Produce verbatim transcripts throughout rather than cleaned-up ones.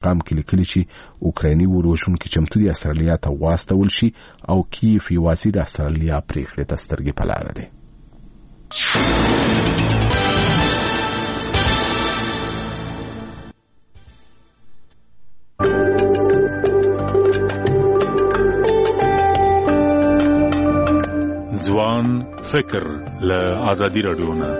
پیغام کې لیکلي چې اوکرایني وروشونکي چمتو دي استرالیا ته واستول شي او کیف یوازې د استرالیا پریکړې ته سترګې په لاره دي. ځوان فکر له آزادي رادیو نه.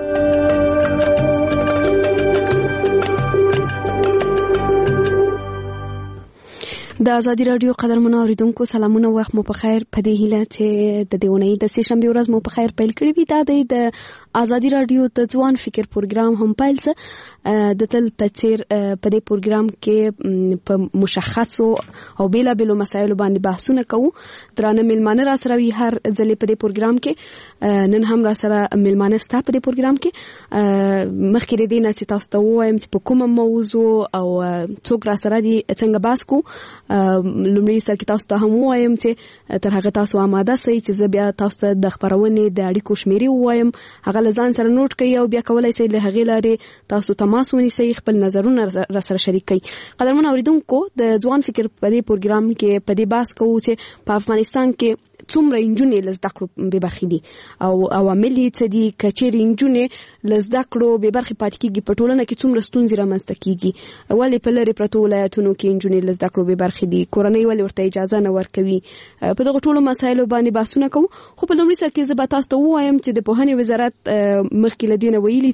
د آزادي رادیو قدرمنو اوریدونکو سلامونه، وخت مو په خیر. په دې هیله چې د دې اونۍ د سې شنبې ورځ مو په خیر پیل کړی وي. دا د آزادي رادیو د ځوان فکر پروګرام هم پیل څه د تل په څیر په دې پروګرام کې په مشخصو او بیلابېلو مسایلو باندې بحثونه کوو. درانه میلمانه را سره وي هر ځلې په دې پروګرام کې. نن هم را سره میلمانه ستا په دې پروګرام کې. مخکې د دې نه چې تاسو ته ووایم چې په کومه موضوع او څوک را سره دي څنګه بحث کوو، لومړی سر کې تاسو ته هم وایم چې تر هغه تاسو آماده سئ چې زه بیا تاسو ته د خبرونې د اړیکو شمیرې وایم. هغه لزان سره نوٹ کړئ او بیا کولای شئ له هغې لارې تاسو تماس ونیسئ، خپل نظرونه را سره شریک کړئ. قدرمن اوریدونکو، د ځوان فکر په دې پروګرام کې په دې بحث کوو چې په افغانستان کې څومره انجونې له زده کړو بې برخې دي او عوامل یې څه دي. که چیرې انجونې له زده کړو بې برخې پاتې کېږي، په ټولنه کې څومره ستونزې رامنځته کېږي. ولې په لرې پرتو ولایتونو کې انجونې له زده کړو بې برخې دي؟ کورنۍ ولې ورته اجازه نه ورکوي؟ په دغه ټولو مسایلو باندې بحثونه کوو. خو په لومړي سر کې زه به تاسو ته ووایم چې د پوهنې وزارت مخکې له دې نه ویلي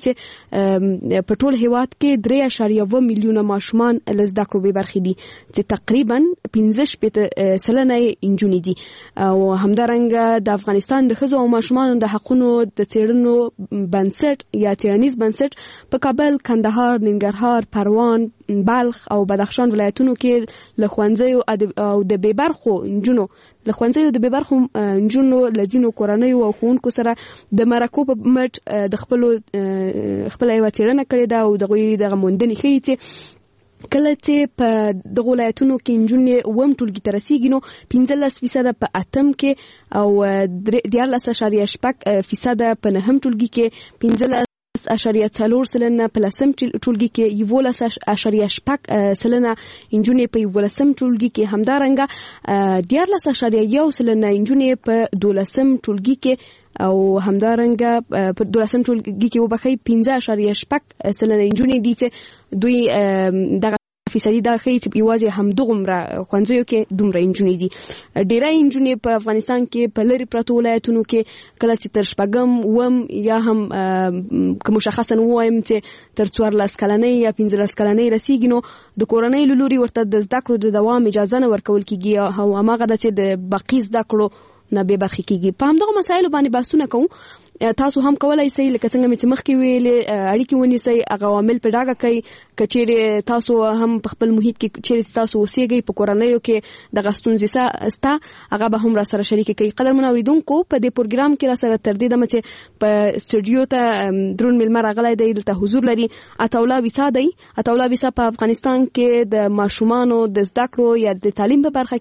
چې په ټول هېواد کې درې اعشاریه اوه میلیونه ماشومان له زده کړو بې برخې دي، چې تقریبا پنځه شپېته سلنه یې انجونې دي. او همدارنګه د افغانستان د ښځو او ماشومانو د حقونو د څېړنو بنسټ یا څېړنیز بنسټ په کابل، کندهار، ننګرهار، پروان، بلخ او بدخشان ولایتونو کې له ښوونځیو او د بې برخو نجونو له ښوونځیو د بې برخو نجونو له ځینو کورنیو او ښوونکو سره د مرکو په مټ د خپلو خپله یوه څېړنه کړې ده او د هغوی دغه موندنې ښیي چې کله چې په دغو ولایتونو کې نجونې اووم ټولګي ته رسیږي نو پنځلس فیصده په اتم کې او دیارلس اشاریه شپږ فیصده په نهم ټولګي کې، پنځلس اشاریه څلور سلنه په لسم ټولګي کې، یولس اشاریه شپږ سلنه نجونې په یولسم ټولګي کې، همدارنګه دیارلس اشاریه یو سلنه نجونې په دولسم ټولګي کې او همدارنګه په دولسم ټولګي کې وبخښئ پنځه اشاریه شپږ سلنه نجونې دي چې دوی دغه فیصدي دا ښیي چې یوازې همدغومره ښوونځیو کې دومره نجونې دي. ډېری نجونې په افغانستان کې په لرې پرتو ولایتونو کې کله چې تر شپږم اووم یا هم که مشخصا ووایم چې تر څوارلس کلنۍ یا پنځلس کلنۍ رسیږي نو د کورنۍ له لوري ورته د زده کړو د دوام اجازه نه ورکول کېږي او هماغه ده چې د باقي زده کړو نه بې برخې کېږي. په همدغو مسایلو باندې بحثونه کوو. تاسو هم کولای شئ لکه څنګه مې چې مخکې ویلې اړیکې ونیسئ، هغه عوامل په ډاګه کړئ. که چیرې تاسو هم په خپل محیط کې چیرې تاسو اوسېږئ په کورنیو کې دغه ستونزې سته، هغه به هم را سره شریکې کوي. قدرمنو اورېدونکو، په دې پروګرام کې را سره تر دې دمه چې په سټوډیو ته درون میلمه راغلی دی، دلته حضور لري عطاالله ویسا دی. عطاالله ویسا په افغانستان کې د ماشومانو د زده کړو یا د تعلیم په برخه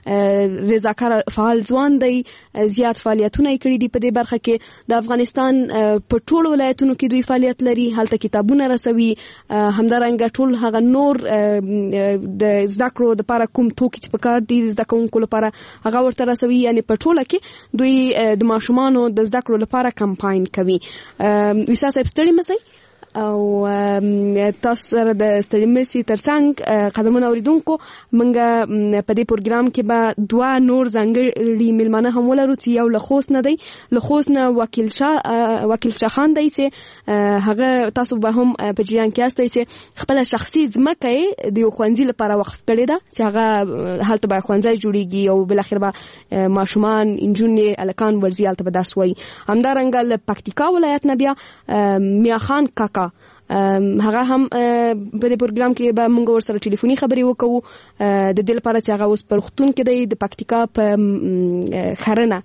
کې رضاکار فعال ځوان دی. زیات فعالیتونه یې کړي دي په دې برخه کې. د افغانستان په ټولو ولایتونو کې دوی فعالیت لري، هلته کتابونه رسوي، همدارنګه ټول هغه نور د زده کړو دپاره کوم توکي چې پکار دي د زده کوونکو لپاره هغه ورته رسوي. یعنې په ټوله کې دوی د ماشومانو د زده کړو لپاره کمپاین کوي. ویسا صاحب ستړي مه شئ او تاسو سره د ستړي مشي ترڅنګ قدمونه اوریدونکو، موږ په دې پروګرام کې به دوه نور ځانګړي میلمانه هم ولرو چې یو له خوست نه دی. له خوست نه وکیل شاه وکیل شاه خان دی چې هغه تاسو به هم په جریان کې یاستئ چې خپله شخصي ځمکه یې د یو ښوونځي لپاره وقف کړې ده چې هغه هلته به ښوونځی جوړېږي او بالاخره به ماشومان نجونې هلکان ورځي هلته به درس وایي. همدارنګه له پکتیکا ولایت نه بیا میا خان کاکا هغه هم په دې پروګرام کې به موږ ورسره ټلیفوني خبرې وکړو د دې لپاره چې هغه اوس په روغتون کې دی د پکتیکا په خرنه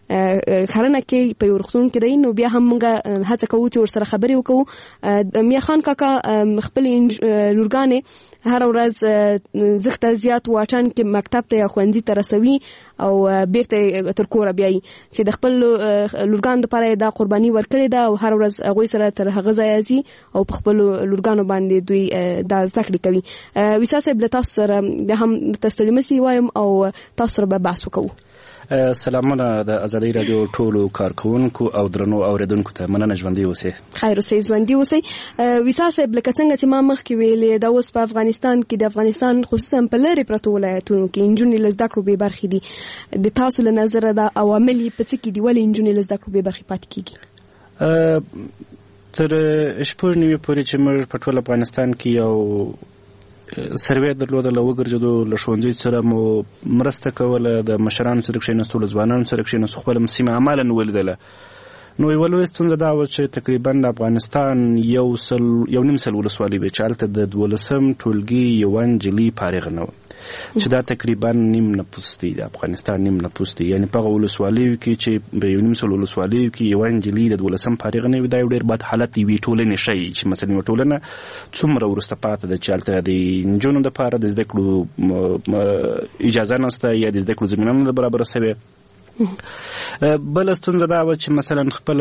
خرنه کې په ورختون کې دی نو بیا هم موږ هڅه کوو چې ورسره خبرې وکړو. میا خان کاکا خپل لورګانې هر ورځ زخته زیات واټن کې مکتب ته یا ښوونځي ته رسوي او بیرته تر کوره بیایي چې د خپل لورګانو لپاره دا قرباني ورکړې ده او هر ورځ هغوی سره تر هغه ځایه ځي او په خپل لورګانو باندې دوی دا زده کړې کوي. ویسا صاحب له تاسو سره بیا هم تستړي مسي وایم او تاسو سره به بحث وکړو. سلامونه د ازادي رادیو ټولو کارکونکو او درنو اوریدونکو ته مننه. ژوندي اوسئ. خیر اوسئ. ژوندي اوسئ. ویسا صاحب لکه څنګه چې ما مخکې ویلې دا اوس په افغانستان کې د افغانستان خصوصا په لرې پرتو ولایتونو کې نجونې له زده کړو بې برخې دي. د تاسو له نظره دا عوامل یې په څه کې دي ولې نجونې له زده کړو بې برخې پاتې کېږي؟ تر شپږ نیمې پورې چې موږ په ټول افغانستان کې یو سروې درلوده له وګرځېدو له ښوونځي سره مو مرسته کوله د مشرانو سره کښېناستو له ځوانانو سره کښېناستو خپله سیمه عملا ولیدله. نو یوه لویه ستونزه دا وه چې تقریبا د افغانستان یو سل یو نیم سل ولسوالۍ وې چې هلته د دولسم ټولګي یوه نجلۍ فارغه نه وه چې دا تقریبا نیم نفوس دی د افغانستان نیم نفوس دی. یعنې په هغه ولسوالیو کې چې په یو نیم سل ولسوالیو کې یوه نجلۍ د دولسم فارغه نه وي دا یو ډېر بد حالت یوې ټولنې ښیي چې مثلا یوه ټولنه څومره وروسته پاته ده چې هلته د نجونو دپاره د زده کړو اجازه نشته یا د زده کړو زمینه نه ده برابره شوې. بل ستونزه دا و چې مثلا خپل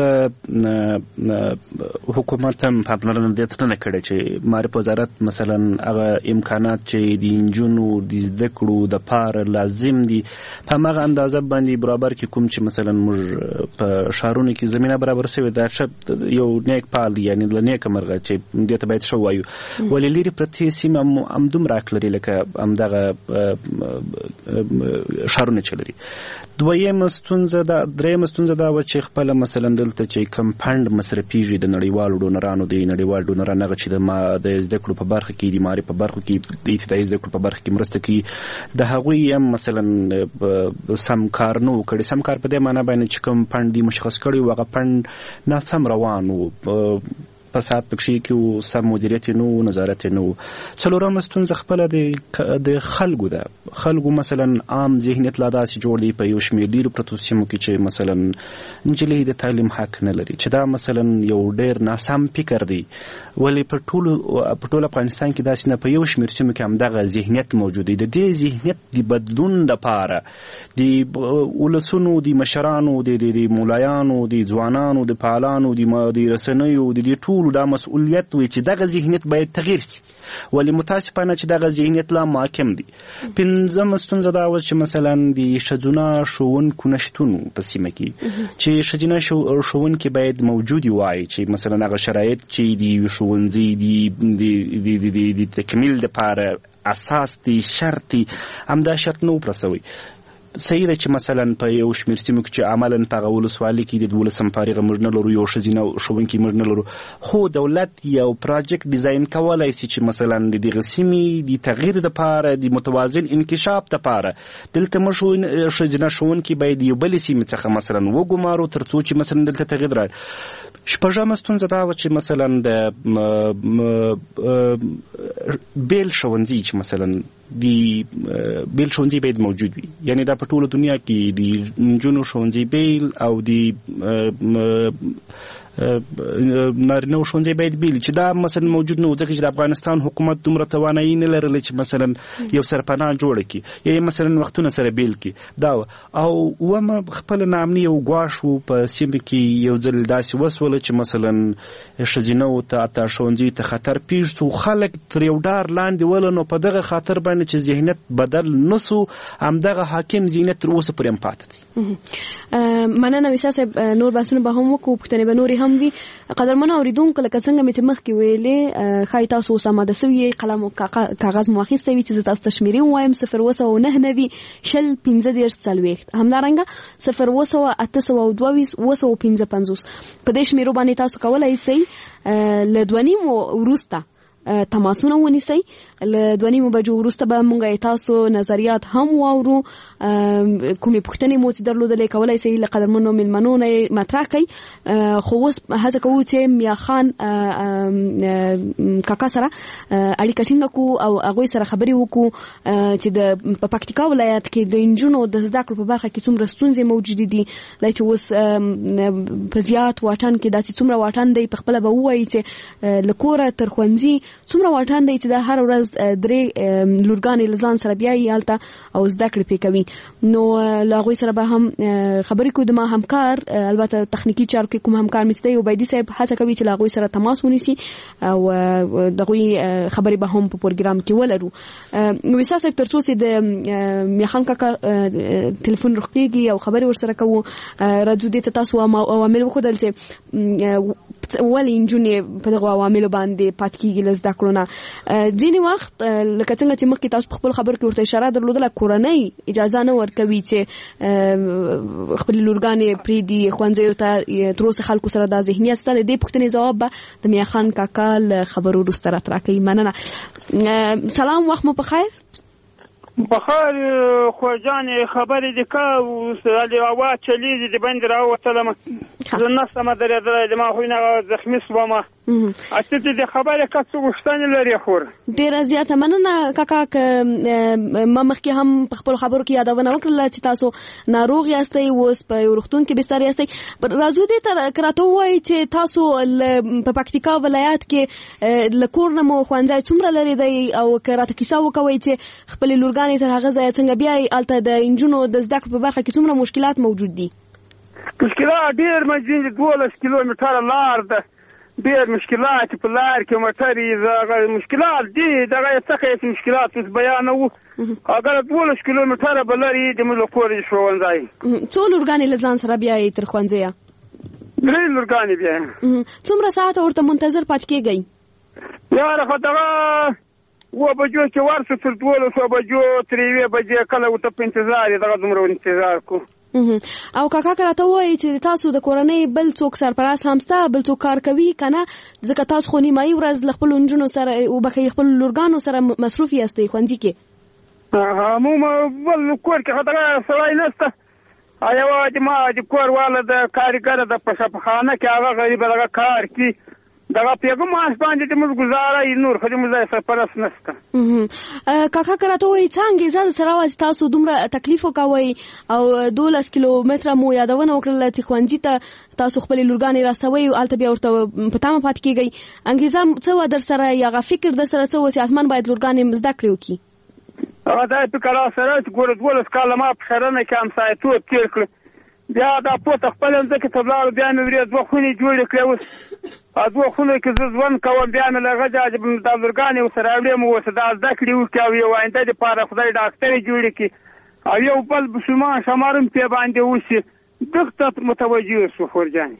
حکومت هم پاملرنه دې ته نه کړې چې معرف وزارت مثلا هغه امکانات چې د نجونو د زده کړو د پاره لازم دي په هغه اندازه باندې برابر کې کوم چې مثلا موږ په شهرونو کې زمينه برابر شوی دا یو نیک پال یعنی له نیک مرغه چې دې ته باید شو وایو ولې لري پرتی سیمه هم دوم راکلري لکه هم دغه شهرونه چلري. دویم ستونزه دا دریم ستونزه دا و چې خپل مثلا دلته چې کم فند مصرفيږي د نړیوالو ډونرانو دی نړیوال ډونران هغه چې د ما د زده کړو په برخه کې د ماري په برخه کې د ابتدایي زده کړو په برخه کې مرسته کوي د هغوی هم مثلا سم کار نو کړي سم کار په دې معنی باندې چې کم فند دی مشخص کړي هغه فند نه سم روان وو فساد پکې کې او سم مدیریت نو نظارت نو. څلورم ستونزه خپل د د خلکو ده خلکو مثلا عام ذهنیت لا داسې جوړ دی په یو شمېر ډیرو پرتو سیمو کې چې مثلا نجلۍ د تعلیم حق نه لري چې دا مثلا یو ډیر ناسم فکر دی ولې په ټولو په ټول افغانستان کې داسې نه په یو شمېر سیمو کې هم دغه ذهنیت موجود دی. د دې ذهنیت د بدلون لپاره د ولسونو د مشرانو د مولایانو د ځوانانو د فعالانو د رسنیو د دې ټول دا مسؤلیت وي چې دغه ذهنیت باید تغییر شي ولې متاسفانه چې دغه ذهنیت لا محکم دي. پنځم ستونزه دا و چې مثلا د ښځینه ښوونکو نشتون په سیمه کې چې ښځینه ښوونکي باید موجود وي چې مثلا هغه شرایط چې د ښوونځي د د تکمیل لپاره اساس دي شرط دي همدا شرط نو پرسوي. صحیح ده چې مثلا په یو شمېر سیمو کې چې عملا په هغه ولسوالۍ کې د دولسم فارغه موږ نه لرو یو ښځینه ښوونکي موږ نه لرو خو دولت یو پراجیکټ ډیزاین کولی شي چې مثلا د دغه سیمې د تغییر دپاره د متوازن انکشاف دپاره دلته موږ ښځینه ښوونکي باید یو بلې سیمې څخه مثلا وګمارو تر څو چې مثلا دلته تغییر راشي. شپږمه ستونزه دا وه چې مثلا د بیل ښوونځي چې مثلا د بیل ښوونځي باید موجود وي یعنی دا په ټوله دنیا کې د نجونو ښوونځي بیل او د نارینه ښوونځي باید بیل چې دا مثلا موجود نه و ځکه چې د افغانستان حکومت دومره توانایي نه لرله چې مثلا یو سرپناه جوړه کړي یا مثلا وختونه سره بیل کړي دا او اومه خپله ناامني یو ګواښ و په سیمه کې یو ځل داسې وسوله چې مثلا ښځینهو ته حتی ښوونځیو ته خطر پېښ شو خلک تر یو ډار لاندې وله نو په دغه خاطر باندې چې ذهنیت بدل نه سو همدغه حاکم ذهنیت تر اوسه پورې هم پاته دی. مننه ویسا صاحب نور بحثونه به هم وکړو پوښتنې به نورې هم وي. قدرمنو اورېدونکو لکه څنګه مې چې مخکې ویلې ښایي تاسو اوس اماده سوي قلم او کاغذ مو اخیستی وي چې زه تاسو ته شمېرې ووایم صفر اووه سوه نهه نوي شل پنځه دېرش څلوېښت همدارنګه صفر اووه سوه اته سوه دوه ویشت اووه سوه پنځه پنځوس په دې شمېرو باندې تاسو کولی شئ له دوه نیمو وروسته تماسونه ونیسئ. له دوه نیمو بجو وروسته به موږ تاسو نظریات هم واورو. کومې پوښتنې مو چې درلودلې کولی شئ له قدرمنو مېلمنو نه مطرح کړئ. خو اوس هڅه کوو چې میا خان کاکا سره اړیکه ټینګه کړو او هغوی سره خبرې وکړو چې د په پکتیکا ولایت کې د نجونو د زده کړو په برخه کې څومره ستونزې موجودې دي. دا چې اوس په زیات واټن کې دا چې څومره واټن دی په خپله به ووایي چې له کوره تر ښوونځي څومره واټن دی چې دا هره ورځ درې لورګانې له ځان سره بیایي هلته او زده کړې پرې کوي. نو له هغوی سره به هم خبرې کوو. د ما همکار البته تخنیکي چارو کې کوم همکار مې چې دی عبیدي صاحب هڅه کوي چې له هغوی سره تماس ونیسي او د هغوی خبرې به هم په پروګرام کې ولرو. ویسا صاحب تر څو چې د میخان کاکا ټلیفون روغتیږي او خبرې ورسره کوو راځو دې ته تاسو عوامل وښودل چې ولې نجونې په دغو عواملو باندې پاتې کېږي له زده کړو نه. ځینې وخت لکه څنګه چې مخکې تاسو په خپل خبرو کې ورته اشاره درلودله کورنۍ اجازه نه ورکوي چې خپلې لورګانې پرېږدي ښوونځیو ته. تر اوسه خلکو سره دا ذهنیت شته. د دې پوښتنې ځواب به د میاخان کاکا له خبرو وروسته راته راکوي. مننه. سلام، وخت مو په خیر. بخیر خوجانې خبرې دې که علي هوا چلیږي د بندې راووتلم زه نستم درېدلی د ما خو نه زخمي شوم. اته دې خبرې که څه غوښتنې لري خور ډېره زیاته مننه کاکا. ما مخکې هم په خپلو خبرو کې یادونه وکړله چې تاسو ناروغ یاستئ، اوس په یو روغتون کې بستر یاستئ. راځو دې ته که راته ووایئ چې تاسو په پکتیکا ولایت کې له کور نه مو ښوونځی څومره لرې دی او که راته کیسه وکوئ چې خپلې لورګانې تر هغه ځایه څنګه بیایي هلته د نجونو د زده کړو په برخه کې څومره مشکلات موجود دي. مشکلات ډېر مجید دولس کیلومتره لار ده، ډېر مشکلات په لار کې موټرې مشکلات دي. دغه څخه هېڅ مشکلات اوس بیانوو. اگر دولس کیلومتره به لرې د موږ له کوره ښوونځی. څو لورګانې له ځان سره بیایي تر ښوونځیه؟ درې لورګانې بیایم. څومره ساعته ورته منتظر پاتې کېږئ؟ یاره خو دغه اوه بجو کې ورسو تر دولسو بجو تر یوې بجې کله ورته په انتظار یې دغه دومره انتظار کو. او کاکا که راته ووایي چې تاسو د کورنۍ بل څوک سرپرست هم شته، بل څوک کار کوي که نه؟ ځکه تاسو خو نیمایي ورځ له خپلو نجونو سره وبښئ خپلو لورګانو سره مصروف یاستئ ښوونځي کې. عموما بل کور کې خو دغه سړی نشته. یوه د ما د کور واله د کارګره ده په شفاخانه کې، هغه غریبه دغه کار کوي. دغه پیغام ماش باندې د موږ گزاره نور خو د موږ سرپرست نشته. کاکا که راته ووایي څه انګېزه درسره وه چې تاسو دومره تکلیف وکوئ او دولس کیلومتره مو یادونه وکړله چې ښوونځي ته تاسو خپلې لورګانې راسوئ او هلته بیا ورته په تمه پاتې کېږئ. انګېزه څه وه درسره یا هغه فکر درسره څه وه چې حتما باید لورګانې زده کړې وکړي؟ هغه دا فکر راسره چې ګوره دولس کاله ما په ښرنه کې همسایتوب تېر کړه. بیا دا پورته خپل ځمکې ته ولاړو، بیا مې ورې دوه خونې جوړې کړې. اوس دوه خونو کې زه ژوند کوم. بیا مې له هغه ځایه دا لورګانې ورسره راوړې مو اوس دا زده کړې وکړي او یو آینده دپاره خدای ډاکټرې جوړې کړي او یو بل مسلمان شمار هم پرې باندې وشي. دغه ته متوجه شو خورجانې.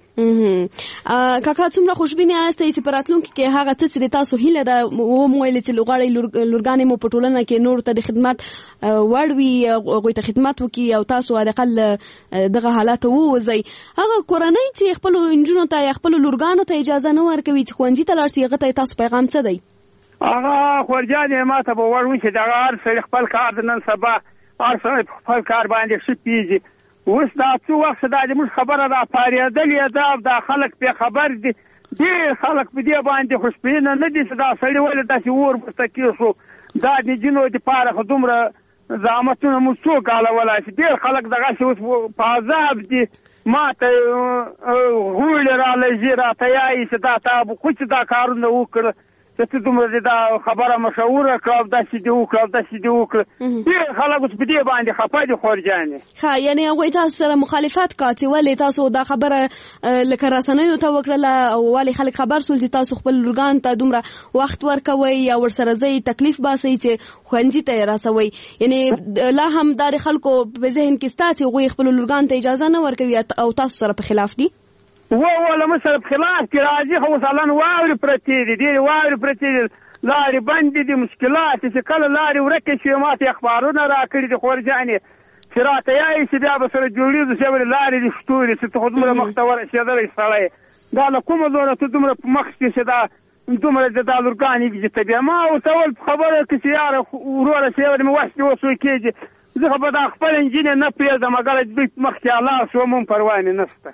کاکا څومره خوشبینه یاستئ چې په راتلونکي کې هغه څه چې د تاسو هیله ده ومویلې چې غواړئ لورګانې مو په ټولنه کې نورو ته د خدمت وړ وي، هغوی ته خدمت وکړي او تاسو حداقل دغه حالاتو ووځئ. هغه کورنۍ چې خپلو نجونو ته یا خپلو لورګانو ته اجازه نه ورکوي چې ښوونځي ته لاړ شي، هغه ته تاسو پیغام څه دی؟ هغه خورجانې ما ته به وړ وي چې دغه هر سړي خپل کار د نن سبا هر سړی په خپل کار باندې ښه پېژي. اوس دا څو وخت دا زموږ خبره را پارېدلې ده او دا خلک پرې خبر دي. ډېر خلک په دې باندې خوشبینه نه دي چې دا سړي ولې داسې اور ورته کېښو. دا د نجونو دپاره خو دومره زحمتونه موږ څوک حالولی شي. ډېر خلک دغسې اوس په عذاب دي. ما ته غوړې رالېږي، راته یایي چې دا تا خو چې دا کارونه وکړه چې ته دومره دې دا خبره مشهوره کړه او داسې دې وکړه او داسې دې وکړه. ډېر خلک اوس په دې باندې خفه دي خورجانې. ښه، یعنې هغوی تاسو سره مخالفت کا چې ولې تاسو دا خبره لکه رسنیو ته وکړله او ولې خلک خبر شول چې تاسو خپل لورګانو ته دومره وخت ورکوئ یا ورسره ځئ تکلیف باسئ چې ښوونځي ته یې راسوئ. یعنې لا هم دا د خلکو په ذهن کې شته چې هغوی خپلو لورګانو ته اجازه نه ورکوي او تاسو سره په خلاف دي؟ و ولا مثلا بخلاف کې راځي خو مثلا واورې پرتې دي، ډېرې واورې پرتې دي، لارې بندې دي، مشکلات چې کله لارې ورکې شي ما ته اخبارونه راکړي دي خورجانې چې راته یایي چې بیا به سره جوړېږو چې ولې لارې دي ښتوري چې ته خو دومره مخ ته ورسېدلی سړی دا له کومه زوره ته دومره په مخ کې چې دا دومره د دا لورګانې چې طبیعه ما ورته وویل خبره که چې یاره وروره سیوه مې وس کې اوس کېږي زه خو به دا خپل انجینر نه پرېږدم مګر دوی مخکې الله شوم هم پروا مې نشته.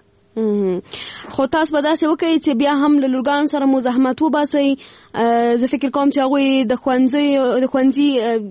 خو تاسو به داسې وکړئ چې بیا هم له لورګانو سره مزاحمت وباسئ. زه فکر کوم چې هغوی د ښوونځي د ښوونځي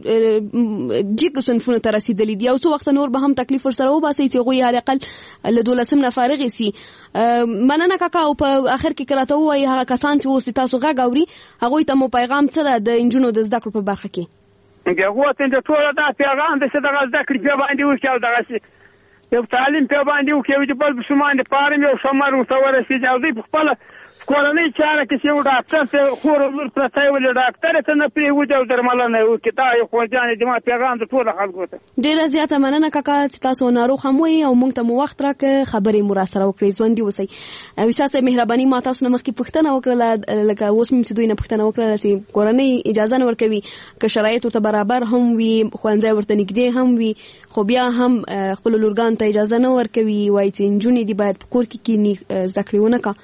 جګ صنفونو ته رسېدلي دي او څو وخته نور به هم تکلیف ورسره وباسئ چې هغوی حداقل له دولسم نه فارغې سي. مننه کاکا. او په آخر کې که راته ووایي هغه کسان چې اوس تاسو غږ اوري هغوی ته مو پیغام څه ده د نجونو د زده کړو په برخه کې؟ هغو ته د ټوله دا پیغام ده چې دغه زده کړې پې باندې وکړي او دغسې یو تعلیم پې باندې وکړي چې بل پسمان د پاره مې یو شمر ورته ورسېږي او دوی په خپله کورنۍ چاره کې چې یو ډاکټر ته خور لور پرته یې ولې ډاکټر ته نه پرېږدي او درملنه یې وکړي. دا یو خواجانې زما پیغام د ټولو خلکو ته. ډېره زیاته مننه کاکا چې تاسو ناروغ هم وئ او موږ ته مو وخت راکړه خبرې مو راسره وکړې. ژوندي اوسئ. ویسا صاحب مهرباني ما تاسو نه مخکې پوښتنه وکړله لکه اوس مې چې دوی نه پوښتنه وکړله چې کورنۍ اجازه نه ورکوي که شرایط ورته برابر هم وي ښوونځی ورته نږدې هم وي خو بیا هم خپلو لورګانو ته اجازه نه ورکوي وایي چې نجونې دي باید په کور کې کښېني زده کړې ونه کړه.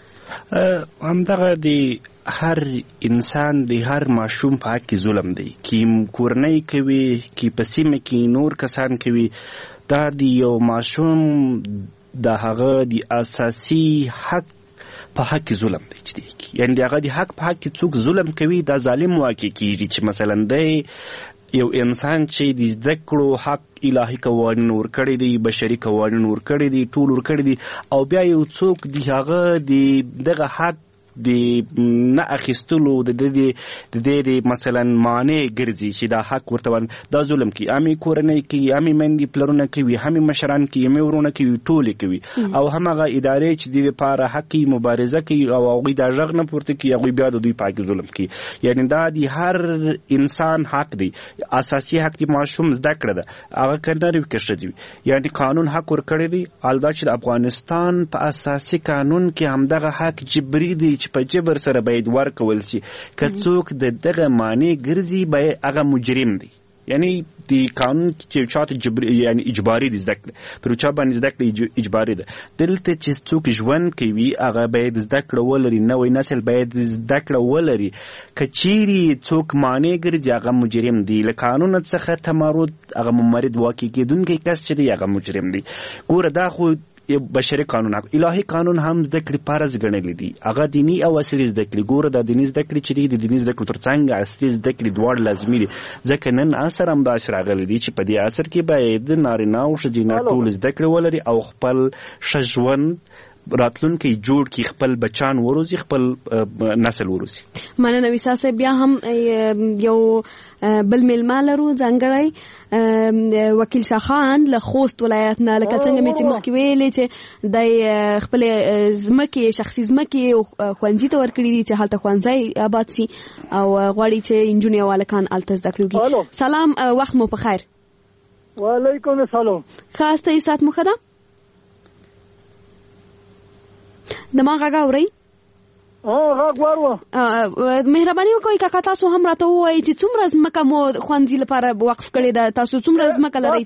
همدغه د هر انسان د هر ماشوم په حق کې ظلم دی کی کورنۍ کوي کی په سیمه کې نور کسان کوي. دا د یو ماشوم د هغه د اساسي حق په حق کې ظلم دی چې دی یعنی د هغه د حق په حق کې څوک ظلم کوي دا ظالم واقع کیږي چې مثلا دی یو انسان چې د زده کړو حق الهي قوانین ورکړي دي بشري قوانین ورکړي دي ټول ورکړي دي او بیا یو څوک د هغه د دغه حق د نه اخیستلو د دې د دې مثلا معنی ګرځي چې دا حق ورته دا ظلم کوي. امي کورنۍ کوي امي مندي پلرونه کوي همي مشران کوي همي ورونه کوي ټول کوي او همغه ادارې چې د لپاره حقي مبارزه کوي او هغه د ژغ نه پورته کوي هغه بیا د دوی پاک ظلم کوي. یعنی دا د هر انسان حق دی اساسي حق دی ماشوم زده کړه ده هغه کنده وکړي دي یعنی قانون حق ورکړي دي الدا چې افغانستان په اساسي قانون کې همدغه حق جبري دی په جبر سره باید ورکول شي که څوک د دغه معنی ګرځي به هغه مجرم دی. یعنی د قانون چې چاته جبري یعنی اجباري دي زده کړه پر چا باندې زده کړه اجباري ده. دلته چې څوک ژوند کوي هغه باید زده کړه ولري نوې نسل باید زده کړه ولري که چیرې څوک معنی ګرځي هغه مجرم دی. له قانون څخه تمرد هغه ممرد واقع کېدونکی کس چې دی هغه مجرم دی. ګوره دا خو بشري قانون الهي قانون هم زده کړې فرض ګڼلې دي هغه دیني او عصري زده کړې. ګوره دا دیني زده کړې چې دي د دیني زده کړو ترڅنګ عصري زده کړې دواړه لازمي دي ځکه نن عصر هم داسې راغلی دی چې په دې عصر کې باید نارینه او ښځینه ټول زده کړې ولري او خپل ښه ژوند راتلونکي جوړ کی خپل بچان وروزي خپل نسل وروزي. مننه ویسا صاحب. بیا هم یو بل میلمه لرو ځانګړی وکیل شاخان له خوست ولایت نه لکه څنګه مې چې مخکې ویلې چې د خپل ځمکې شخصي ځمکې ښوونځي ته ورکړي دي چې هلته ښوونځی آباد سي او غواړي چې نجونې او هلکان هلته زده کړې وکړي. سلام وخت مو په خیر. وعلیکم السلام. ښه ستاسې ساعت مو ښه ده؟ د ما غږ اورئ؟ غږ واروه. مهرباني وکړئ کاکا تاسو هم راته ووایئ چې څومره ځمکه مو ښوونځي لپاره وقف کړې ده تاسو څومره ځمکه لرئ؟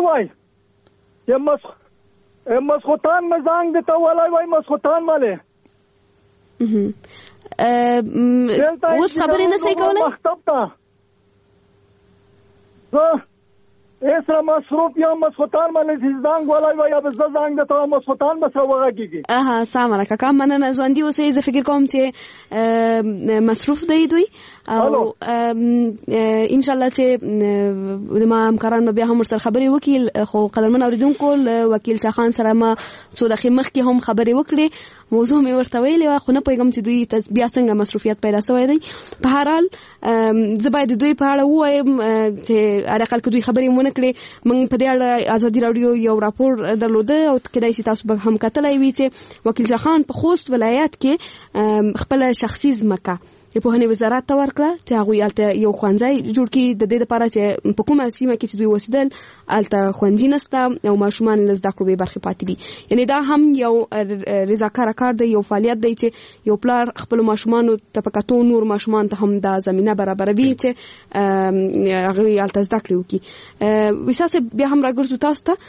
مسخوتان مې زنګ درته وویلی وایي مسخوتان مالې اوس خبرې نه شئ کولی؟ مکتب ته زه اسره مصروف یم مسخوتان مالې زنګ وویلی وایي یا به زه زنګ درته وایم مسخوتان به سره وغږېږي. اها سلام علیکم کاکا مننه ژوندي اوسئ. زه فکر کوم چې مصروف دی دوی او انشاءالله چې ما همکاران بیا هم ورسره خبرې وکړي خو قدرمن اورېدونکو له وکیل شاخان سره ما څو دقیقې مخکې هم خبرې وکړې موضوع مې ورته ویلې وه خو نه پوهېږم چې دوی بیا څنګه مصروفیت پیدا شوی دی. په هر حال زه باید د دوی په اړه ووایم چې حداقل که دوی خبرې ونه کړې موږ په دې اړه ازادي راډیو یو راپور درلوده او کیدای شي تاسو به هم کتلی وي چې وکیل شاخان په خوست ولایت کې خپله شخصي ځمکه د پوهنې وزارت ته ورکړه چې هغوی هلته یو ښوونځی جوړ کړي د دې دپاره چې په کومه سیمه کې چې دوی اوسېدل هلته ښوونځي نشته او ماشومان له زده کړو بې برخې پاتې دي. یعنې دا هم یو رضاکاره کار دی یو فعالیت دی چې یو پلار خپلو ماشومانو ته په کتو نور ماشومانو ته هم دا زمینه برابروي چې هغوی هلته زده کړې وکړي. ویسا صاحب بیا هم راګرځو تاسو ته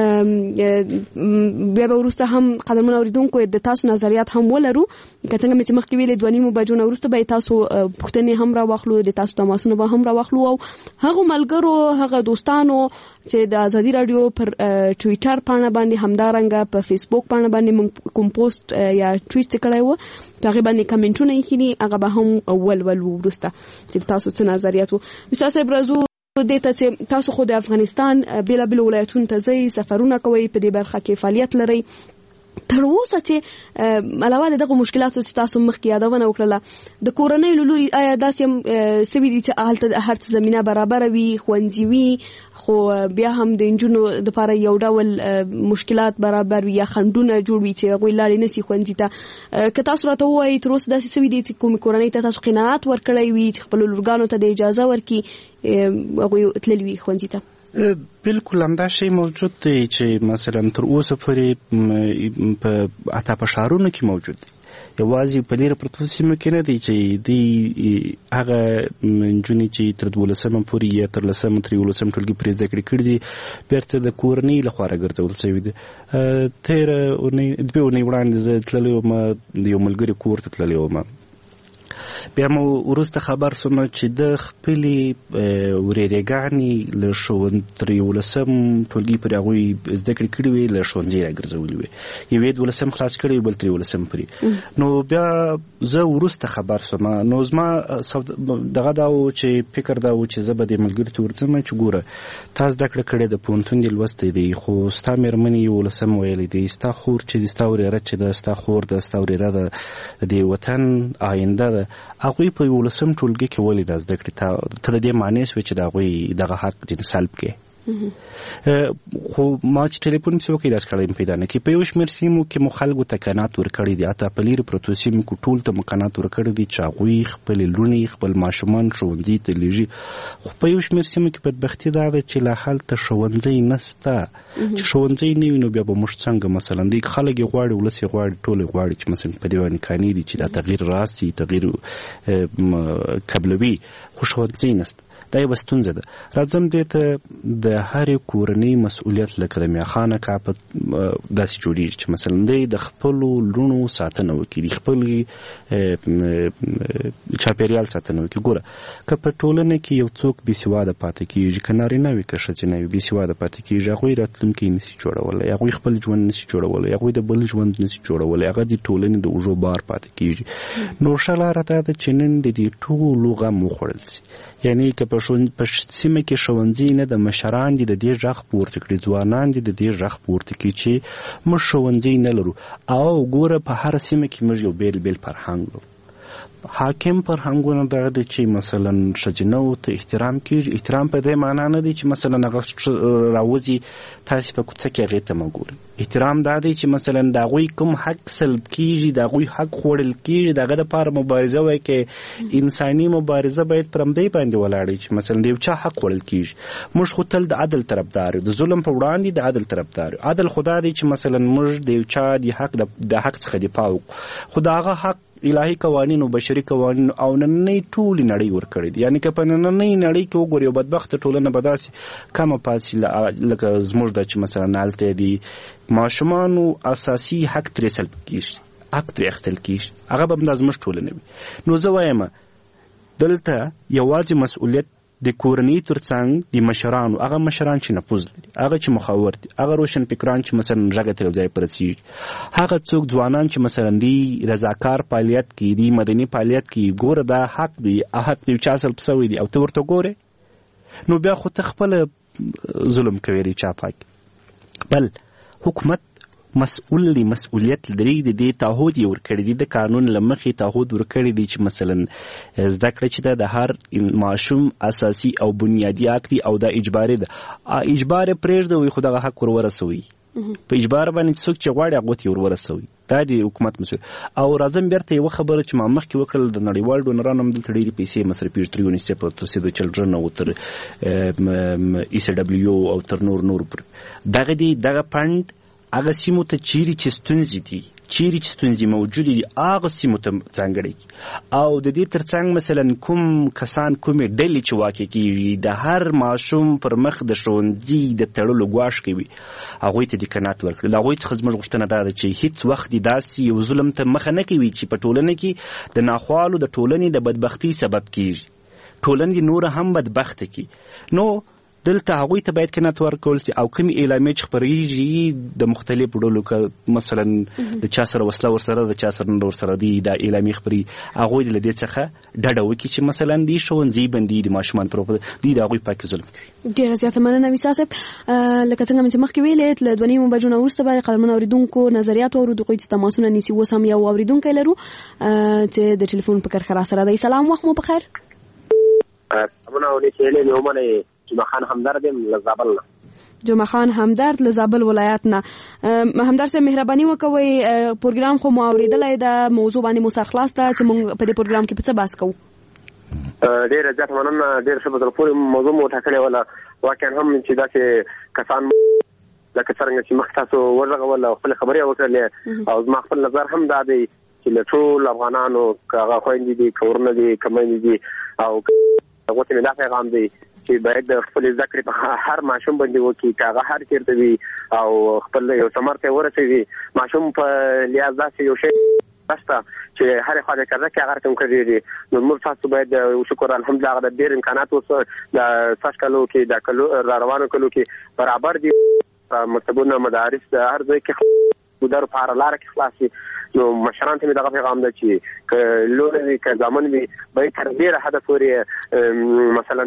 بیا به وروسته هم قدرمن اورېدونکو د تاسو نظریات هم ولرو که څنګه مې چې مخکې ویلې دوه نیمو بجو نه وروسته باید تاسو پوښتنې هم راواخلو، د تاسو تماسونه به هم راواخلو او هغه ملګرو هغه دوستانو چې د ازادي رادیو پر ټویټر پاڼه باندې همدارنګه په فیسبوک پاڼه باندې موږ کوم پوسټ یا ټویټ کړی و هغه باندې کمنټونه یې کړي هغه به هم اول ول وروسته چې تاسو څه نظریات وو. استاد صاحب راځو دته چې تاسو خو د افغانستان بیلابل ولایتونو ته ځئ، سفرونه کوئ، په دې برخه کې فعالیت لرئ. تر اوسه چې علاوه دغه مشکلاتو چې تاسو مخکې یادونه وکړه د کورنۍ له لوري آیا داسې سوي دي چې هلته هر څه زمینه برابره وي، ښوونځي وي، خو بیا هم د نجونو دپاره یو ډول مشکلات برابر وي یا خنډونه جوړ وي چې هغوی لاړې نسي ښوونځي ته؟ که تاسو راته ووایئ تر اوسه داسې سوي دي چې کومې کورنۍ ته تاسو قناعت ورکړی وي چې خپلو لورګانو ته د اجازه ورکړي هغوی تللي وي ښوونځي ته؟ بالکل همدا شی موجود دی چې مثلا تر اوسه پورې په حتی په ښارونو کې موجود دی. یوازې په لیرې پرتو سیمو کې نه دی چې دی هغه نجونې چې تر دولسمه پورې یا تر لسمه تر یولسم ټولګي پورې زده کړې کړي دي بیرته د کورنۍ لخوا راګرځول شوي دي. تېره اونۍ دوې اونۍ وړاندې زه تللی وم د یو ملګري کور ته تللی وم، بیا مو وروسته خبر سوم چې د خپلې ورېرېګانې له ښوونځي تر یولسم ټولګي پورې هغوی زده کړې کړي وې له ښوونځي راګرځولي وې، یوې دولسم خلاص کړی بل تر یولسم پورې. نو بیا زه وروسته خبر سوم، نو زما دغه دا و چې فکر دا و چې زه به دې ملګري ته ورځم چې ګوره تا زده کړه کړې د پوهنتون دې لوستی دی خو ستا مېرمنې یولسم ویلی دی، ستا خور چې دی ستا ورېره چې ده ستا خور ده ستا ورېره ده د دې وطن آینده ده، هغوی په یولسم ټولګي کې ولې دا زده کړې؟ ته د دې معنی سوې چې د هغوی دغه حق ځینې سلب کړې. خو ما چې ټلیفون پسې وکړئ داسې کړی پیدا نه کړي. په یو شمېر سیمو کې مو خلکو ته قناعت ورکړی دی، حتی په لیرې پرتو سیمو کې ټول ته مو قناعت ورکړی دی چې هغوی خپلې لوڼې خپل ماشومان ښوونځي ته لیږي. خو په یو شمېر سیمو کې بدبختي دا ده چې لا هلته ښوونځی نسته. چې ښوونځی نه وي نو بیا به موږ څنګه مثلا دی خلک یې غواړي، ولس یې غواړي، ټول یې غواړي چې مثلا په دې باندې قانع دي چې دا تغییر راسي، تغییر قبلوي، خو ښوونځی نسته. دا یوه ستونزه ده. راځم دې ته د هرې کورنۍ مسؤلیت لکه د میاخانه کاپه داسې جوړېږي چې مثلا دی د خپلو لوڼو ساتنه وکړي، د خپل چاپېریال ساتنه وکړي. ګوره که په ټولنه کې یو څوک بېسواده پاتې کېږي، که نارینه وي که ښځینه وي بېسواده پاتې کېږي، هغوی راتلونکی نسي جوړولی، هغوی خپل ژوند نسي جوړولی، هغوی د بل ژوند نسي جوړولی، هغه د ټولنې د اوږو بار پاتې کېږي. نو ښه لاره دا ده چې نن د دې ټولو غم وخوړل سي. یعنی که په سیمه کې ښوونځي نه د مشران دي د دې غږ پورته کړي، ځوانان دي د دې غږ پورته کړي چې موږ ښوونځي نه لرو. او ګوره په هر سیمه کې موږ یو بیل بیل فرهنګ لرو. حاکم فرهنګونه دغه دی چې مثلا ښځینهو ته احترام کېږي. احترام په دې معنا نه دی چې مثلا هغه راوځي تاسې په کوڅه کې هغې ته مه ګورئ. احترام دا دی چې مثلا د هغوی کوم حق سلب کېږي، د هغوی حق خوړل کېږي، د هغه دپاره مبارزه وکړئ. انساني مبارزه باید پر همدې باندې ولاړه چې مثلا د یو چا حق خوړل کېږي. موږ خو تل د عدل طرفدار یو، د ظلم په وړاندې د عدل طرفدار یو. عدل خو دا دی چې مثلا موږ د یو چا د حق د حق څخه دفاع وکړو، خو د هغه حق الهي قوانین او بشري قوانین او نننۍ ټولې نړۍ ورکړې دي. یعنې که په نننۍ نړۍ کې وګورې یو بدبخته ټولنه به داسې کمه پاتې لکه زموږ ده چې مثلا هلته د ماشومانو اساسي حق ترې سلب کېږي، حق ترې اخیستل کېږي، هغه به همدا زموږ ټولنه وي. نو زه وایم دلته یوازې مسؤلیت د کورنۍ تر څنګ د مشرانو، هغه مشران چې نفوذ لري، هغه چې مخاور دي، هغه روشن فکران چې مثلا غږ ته یو ځای پرسیږي، هغه څوک ځوانان چې مثلا دی رضاکار فعالیت کوي، دی مدني فعالیت کوي، ګوره دا حق دی، حق دی چا سلب سوی دی او ته ورته ګورې، نو بیا خو ته خپله ظلم کوي دی چا پاک. بل حکومت مسؤل دی، مسؤلیت لري، د دې تعهد یې ورکړی دی، د قانون له مخې تعهد ورکړی دی چې مثلا زده کړه چې ده د هر ماشوم اساسي او بنیادي حق دی او دا اجباري ده. اجبار یې پرېږدوئ خو دغه حق ور ورسوئ، په اجبار باندې څوک چې غواړي هغو ته یې ور ورسوئ. دا د حکومت مسؤل. او راځم بیرته یوه خبره چې ما مخکې وکړل، د نړیوال ډونرانو هم دلته ډېرې پیسې مصرفېږي، تر یونیسیف او تر سیو د چلډرن او تر ای سی ډبلیو او تر نور نور. دغه دی دغه فنډ هغه سیمو ته چیرې چې ستونزې دي، چیرې چې ستونزې موجودې دي هغه سیمو ته ځانګړی کړي او د دې ترڅنګ مثلا کوم کسان کومې ډلې چې واقع کېږي د هر ماشوم پر مخ د ښوونځي د تړلو ګواښ کوي هغوی ته دیکنات ورکړي. له هغوی څخه زموږ غوښتنه دا ده چې هیڅ وخت دې داسې یو ظلم ته مخه نه کوي چې په ټولنه کې د ناخوالو د ټولنې د بدبختۍ سبب کېږي، ټولنې نور هم بدبخته کړي. نو دلته هغوی ته باید کنات ورکول شي او کومې اعلامیې چې خپرېږي د مختلفو ډلو که مثلا د چا سره وسله ورسره د چا سره نور سره دي دا اعلامیې خپرېږي هغوی له دې څخه ډډه وکړي چې مثلا دي ښوونځي بندي دي ماشومان پر دي د هغوی پاکې ظلم کوي. ډېره زیاته مننه ویسا صاحب. لکه څنګه مې چې مخکې ویلې له دوه نیمو بجو نه وروسته به قدرمنو اورېدونکو نظریات واورو د هغوی څه تماسونه نیسي. اوس هم یو اورېدونکی لرو چې د ټلیفون په کرښه راسره دی. سلام، وخت مو په خیر. سلامونه ونیسېلې مې ومنئ. جمعه خان همدرد یم له زابل نه. جمعه خان همدرد له زابل ولایت نه. همدرد صاحب مهرباني وکوئ، پروګرام خو مو اورېدلی د موضوع باندې مو سرخلاص ده چې موږ په دې پروګرام کې په څه بحث کوو. ډېره زیاته مننه. ډېر ښه په زړه پورې موضوع مو وټاکلې وله. واقعا هم چې داسې کسان لکه څرنګه چې مخکې تاسو وغږول او خپلې خبرې وکړلې او زما خپل نظر هم دا دی چې له ټولو افغانانو که هغه خویندې دي که ورونه دي که میندې دي او هغو ته مې دا پیغام دی چې باید د خپلې زده کړې په هر ماشوم باندې وکړي که هغه هر چېرته وي او خپل یو ثمر ته ورسوي. ماشوم په لحاظ داسې یو شی نشته چې هرې خوا د کرده کې هغه رقم کړېږي. نو موږ تاسو باید وشکر الحمدلله هغه د ډېر امکانات اوس د سږ کلو کې د کلو را روانو کلو کې برابر دي. مکتبونه مدارس د هر ځای کې ګودر په هره لاره کې خلاص وي. نو مشران ته مې دغه پیغام ده چې که لوڼې وي که زامن وي باید تر ډېره حده پورې مثلا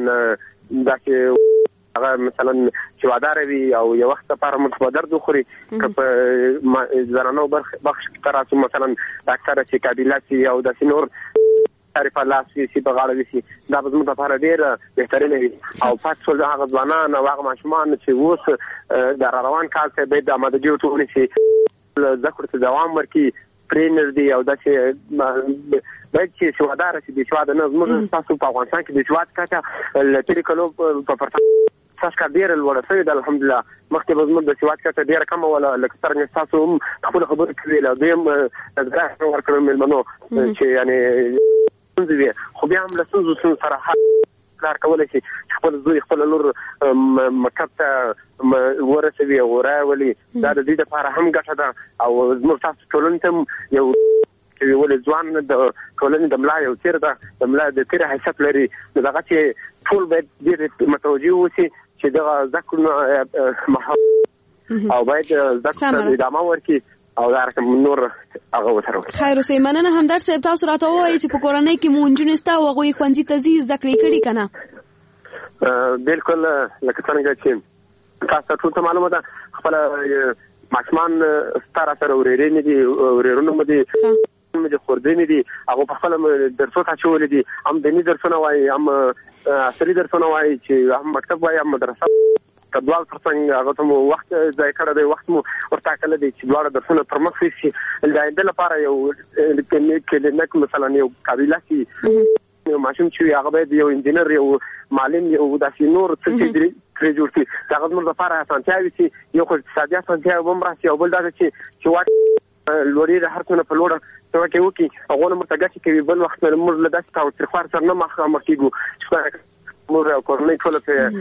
داسې هغه مثلا چې واداره وي او یو وخت لپاره موږ به درد وخوري که په زنانو بخش کې ته راسو مثلا ډاکټره چې قابله شي او داسې نور چارې په لاس وي سي په غاړه وي دا به زموږ لپاره ډېره بهترینه وي. او پاتې شول هغه ځوانان او هغه ماشومان چې اوس د را روان کال ته باید د امادګي ورته ونیسي، زده کړو ته دوام ورکړي، پرېنر دي او داسې باید چې سواداره شي. د سواده نه زموږ تاسو په افغانستان کې د سواد کچه له تېرې کلو په پرتله سږ کال ډېره لوړه شوې ده الحمدلله. مخکې به زموږ د سواد کچه ډېره کمه وله لکه څرنګه ستاسو هم خپلې خبرې کوي له دوی هم نظریات ورکړل مېلمنو چې یعنې ستونزې وي خو بیا هم له ستونزو سره حل کار کولی شي چې خپل زوی خپل لور مکتب ته ورسوي او راولي. دا د دې لپاره هم ګټه ده او زموږ تاسو ټولنې ته هم یو ولې ځوان د ټولنې د ملا یو تیر ده د ملا د تیر حیثیت لري. نو دغه چې ټول باید ډېر متوجه اوسي چې دغه زده کړو او باید زده کړو ادامه ورکړي او دا رقم نور هغه وسره. خیر اوسئ. مننه همدرد صاحب. تاسو راته ووایئ چې په کورنۍ کې مو نجونې شته او هغوی ښوونځي ته ځي زده کړې کړي که نه؟ بلکل لکه څرنګه چې تاسو ټول ته معلومه ده خپله ماشومان ستا را سره ورېرې دي ورېرونه مو دي مې د خوردنې دي هغو په خپله درسو ته اچولي دي هم دیني درسونه وایي هم عصري درسونه وایي چې هم مکتب وایي هم مدرسه که دواړه ترڅنګ هغه ته مو وخت ځای کړی دی وخت مو ورټاکلی دی چې دواړه درسونه پر مخ شي د آینده لپاره یو کلینیک مثلا یو قابله شي یو ماشوم چې وي هغه باید یو انجینر یو معلم یو داسې نور څه چې ترې جوړ شي د هغه زموږ لپاره اسانتیاوې شي. یو خو اقتصادي اسانتیاوې به هم راشي او بل دا ده چې چې واټ لوړې د هر څونه په لوړه څوکې وکړي هغو نه موږ ته ګټې کوي. بل وخت موږ له داسې تاوتریخوار سره نه مخامخ کېږو چې موږ او کورنۍ ټوله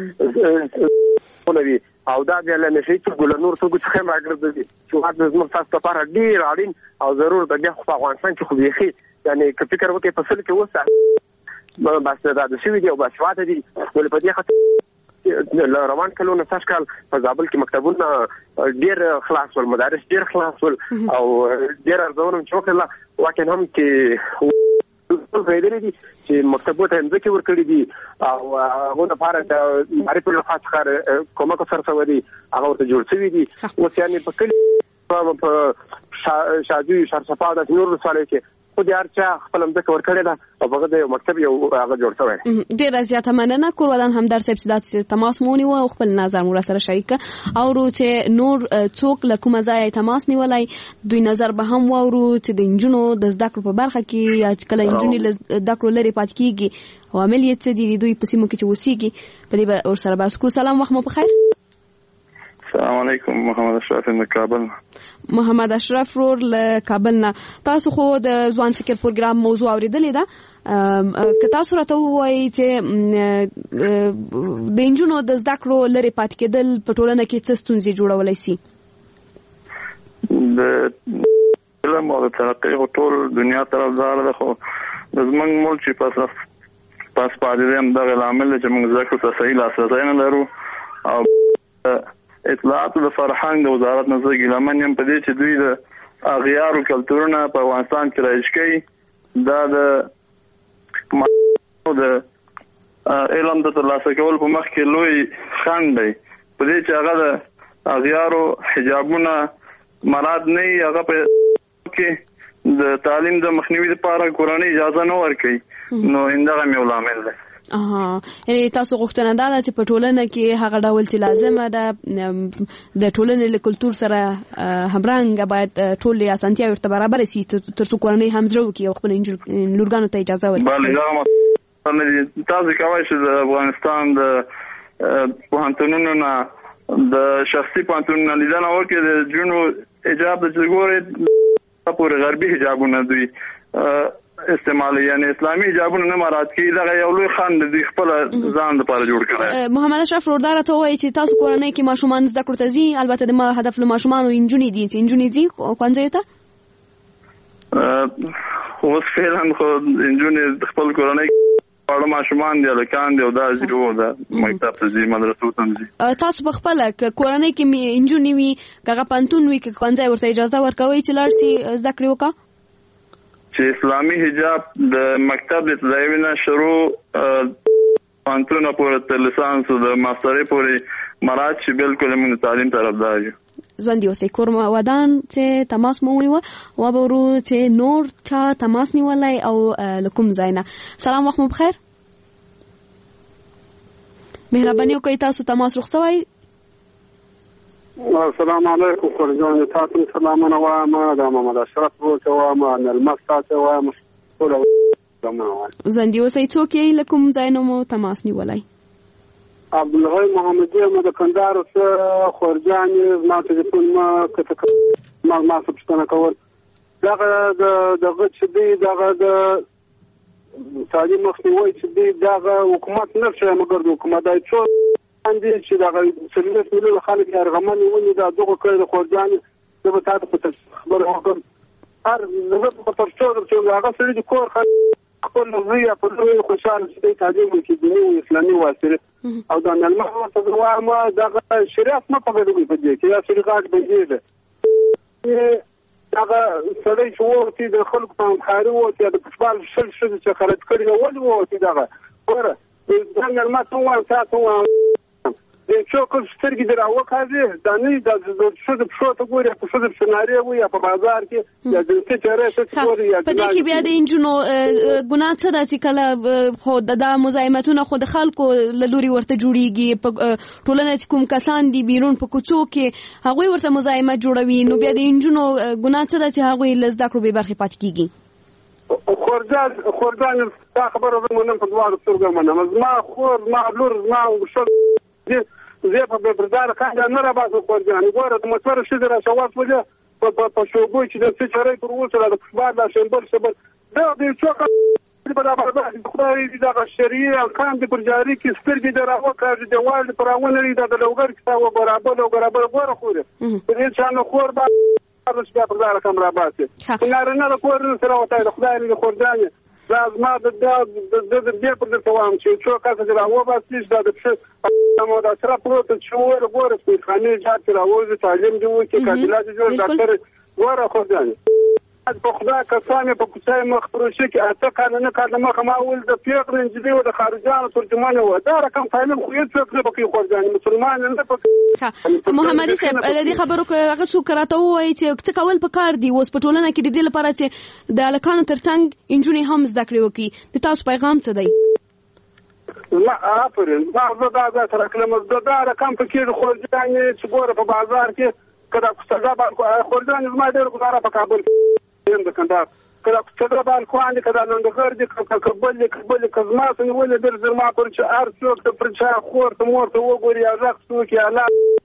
پرې وي او دا بیا له نشهیي توکو له نورو توکو څخه هم راګرځوي چې واټ زموږ تاسو لپاره ډېر اړین او ضرور ده. بیا خو په افغانستان کې خو بیخي یعنې که فکر وکړئ په سل کې اوس باسواده شوي دي او باسواده دي ولې په دې خاطر له روان کلو نه سږ کال په زابل کې مکتبونه ډېر خلاص ول، مدارس ډېر خلاص ول او ډېر ارزونه چې وکړله واقعا هم چې ټول فایدې دي چې مکتبو ته ځمکې ورکړي دي او هغو لپاره د معرفت لخوا څخه کومک سره شوی دی هغه ورته جوړ شوي دي. اوس یعنې په کلي په شادي شارصفا داسې نور ولسوالیو کې خو د هر چا خپله مځکه ورکړې ده او هغه د یو مکتب یو هغه جوړ شوی دی. ډېره زیاته مننه. کور ودان همدرد صاحب چې داسې تماس مو ونیوه او خپل نظر مو راسره شریک کړه. اورو چې نور څوک له کومه ځایه تماس نیولی دوی نظر به هم واورو چې د نجونو د زده کړو په برخه کې یا چې کله نجونې له زده کړو لرې پاتې کېږي عوامل یې څه دي دوی په سیمو کې چې اوسېږي په دې به ورسره بحث کوو. سلام، وخت مو په خیر. السلام علیکم. محمد اشرف له کابل. محمد اشرف رور له کابل نه. تاسو خو د ځوان فکر پروګرام موضوع اوریدلې ده. که تاسو راته ووایئ چې د نجونو د زده کړو لرې پاتې کېدل په ټولنه کې څه ستونزې جوړولی سي؟ د علم او د ترقۍ ټول دنیا طرفدار ده، خو زموږ ملک چې پس پس پاتې دی همدغه لامل دی چې موږ زده کړو ته صحیح لاسرسی نه لرو. او اطلاعاتو د فرهنګ د وزارت نه زه ګیلمن یم په دې چې دوی د اغیارو کلتورونه په افغانستان کې رایج کوي. دا د د علم د ترلاسه کول په مخ کې لوی خنډ دی په دې چې هغه د اغیارو حجابونه مراد نه وي، هغه په کې د تعلیم د مخنیوي لپاره کورنۍ اجازه نه ورکوي. نو همدغه یو لامل دی. اها یعنی تاسو غوښتنه دا ده چې په ټولنه کې هغه ډول چې لازمه ده د ټولنې له کلتور سره همرنګه باید ټول اسانتیا ورته برابر شي تر څو کورنۍ هم زړه وکړي او خپل لورګانو ته اجازه ورکړي. بله تاسو کولی شئ د افغانستان د پوهنتونونو نه د شخصي پوهنتونونو لیدنه وکړئ. د جنو حجاب د چې ګورئ پورې غربي حجابونه دوی استعمالي، یعنی اسلامي حجابونه نه مراعات کوي. دغه یو لوی خنډ دی خپل ځان لپاره جوړ کړی. محمد اشرف روردار ته وایي چې تاسو کورنۍ کې ماشومان زده کړو ته ځي، البته د ما هدف له ماشومانو انجونې دي چې انجونې ځي ښوونځیو ته. اوس فعلا خو انجونې خپل کورنۍ واړه ماشومان دي، هلکان دي او دا ځي او دا مکتب ته ځي، مدرسو ته ځي. تاسو په خپله که کورنۍ کې انجونې وي، که هغه پوهنتون وي، که ښوونځی ورته اجازه ورکوئ چې لاړ شي زده کړې وکړه؟ چې اسلامي حجاب د مکتب ابتدایي نه شروع پوهنتونه پورې تر لیسانس او د ماسترۍ پورې مراعات شي، بالکل موږ تعلیم طرفدار یو. ژوندي اوسئ. کور ودان چې تماس مو ونیوه وبورو چې نور چا تماس نیولی او له کوم ځای نه. سلام، وخت مو بخیر. مهرباني وکړئ تاسو تماس رخصوئ. السلام علیکم. خورجان تاسو سلامونه وایم. دا محمد اشرف ورته وایم، نلمس تاسو وایم. ټول ژوندي اوسئ. څوک یې له کوم ځای نه مو تماس نیولی؟ عبدالحی محمدی ما د کندهار څخه. خورجان ما ټلیفون ما کته ما ما څه پوښتنه کول دغه دغه چې دی دغه د تعلیم مخنیوي چې دی دغه حکومت نه شي، مګر د حکومت دای څو باندې چې دغه څلور مليون خلک ارغمن ونی دا دغه کړی د خورجان د به تاسو په خبر وکړم. هر زه په تاسو چې هغه سړي د کور خپل نوې په نوې خوشاله چې تعلیم کې د اسلامي واسطه او د نلمه ته وایم دغه شریعت نه پګړې په دې کې یا شریعت باندې ده. هغه سړی چې وو د خلکو په خاري وو چې د فوټبال شل شل چې خرج کړی ول وو چې دغه ګوره د نلمه ته وایم تاسو وایم د څوک سترګې دراوه کاږي دا نه د څه د څه ته ګوري په څه د سناري وي یا په بازار کې یا د څه چاره څه ګوري یا په دې کې بیا د انجونو ګناه څه ده چې کله خو د مزاحمتونه خو د خلکو له لوري ورته جوړیږي. په ټولنه کې کوم کسان دي بیرون په کوڅو کې هغوی ورته مزاحمت جوړوي، نو بیا د انجونو ګناه څه ده چې هغوی له زده کړو بې برخې پاتې کېږي؟ خورجان خورجان دا خبره زه منم په دواړو سترګو منم. زما خور زما لور زما وشل زه په بردار کاندې نه را باسم. خورجان ګوره د موټر ښځې را شواس وجه په شوګو چې د څه چارې پر وسره د فوټبال دا شنبل شبل دا د څوک په دا برابر خدای دې دا شریعه احکام دې پر جاری کې سترګې دې راوکړي د وال پر اول لري دا د لوګر کې او برابر او برابر ګوره خوره په دې ځان خور با ارش بیا پر دا رقم را باسي. نه نه د کور سره وته د خدای دې خورجان دا زما د د د دې پر دې توام چې څو کاسه دې راو باسي دا د څه مو دا سره پروت چې ور ګوره په خانه جات راوځي تعلیم دی وکي کابلات جوړ ډاکټر ګوره خورجان په خدای کسانه په کوڅه مخ پروسه کې اته قانون قانون مخ معول د پیغمبر انجیل او د خارجانو ترجمان و دا رقم فایل خو یې څوک نه پکې خورجان مسلمان نه پکې. محمدي صاحب لدی خبرو کې هغه څوک راته وایي چې څه کول پکار دی اوس په ټولنه کې د دې لپاره چې د الکانو ترڅنګ انجونې هم زده کړې وکړي. د تاسو پیغام څه دی؟ لا افرین دا دا دا تر کلمه دا رقم پکې خورجان چې ګوره په بازار کې کدا څنګه باندې خورجان زما ډېر ګزاره په کابل د کندهار کله څنګه باندې کوان دي کله نن د غر دي کبل کبل کزما څنګه ولې در زما پر چې ار څوک ته پر چا خور ته مور ته وګوري راځ څوک یا لا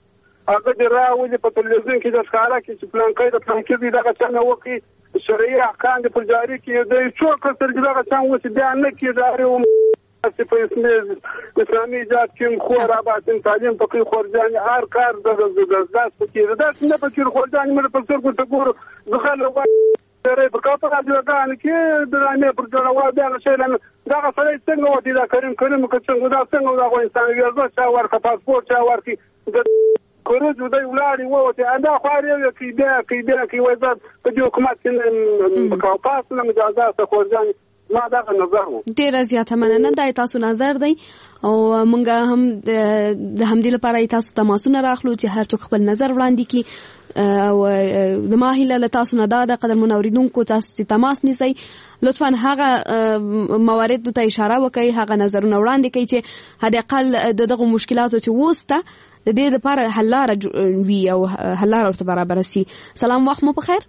هغه دې راولي په تلویزیون کې د ښکاره کې چې پلانکی د پلانکي دې دغه څه نه وکړي شرعي احکام دې پر جاري کړي دی څو کسر چې دغه څه وسي بیا نه کېداري په اسلامي ایجاد کې خور آبادین تعلیم پکې خورجاني هر کار د داس پکې داس نه پکې خورجاني مې په څرګو ته ګورو دخل سره په کاپه راځي کې د رانه پر جوړوا بیا شي نه دا سره څنګه وتی دا کریم کریم که څنګه دا څنګه دا افغانستان ویزه چا ورکه پاسپورت چا ورکي د کورج ودی ولاري وته انده خواري کې بیا کې بیا کې وځه په دې حکومت کې په کاپاس نه مجازات خورجاني ما دا نظر وو ډیر زیاته مننه دا تاسو نظر دی او مونږ هم د همدې لپاره تاسو تماسونه راخلو چې هر څوک خپل نظر وړاندې کړي او د ماهله له تاسو نه دا د قدر منوریدونکو تاسو تماس نیسئ لطفا هغه موارد ته اشاره وکړئ هغه نظرونه وړاندې کړئ چې حد اقل دغه مشکلاتو چې وسته د دې لپاره حل لاره وي او حل لاره ورته برابر شي. سلام وخت مو په خیر.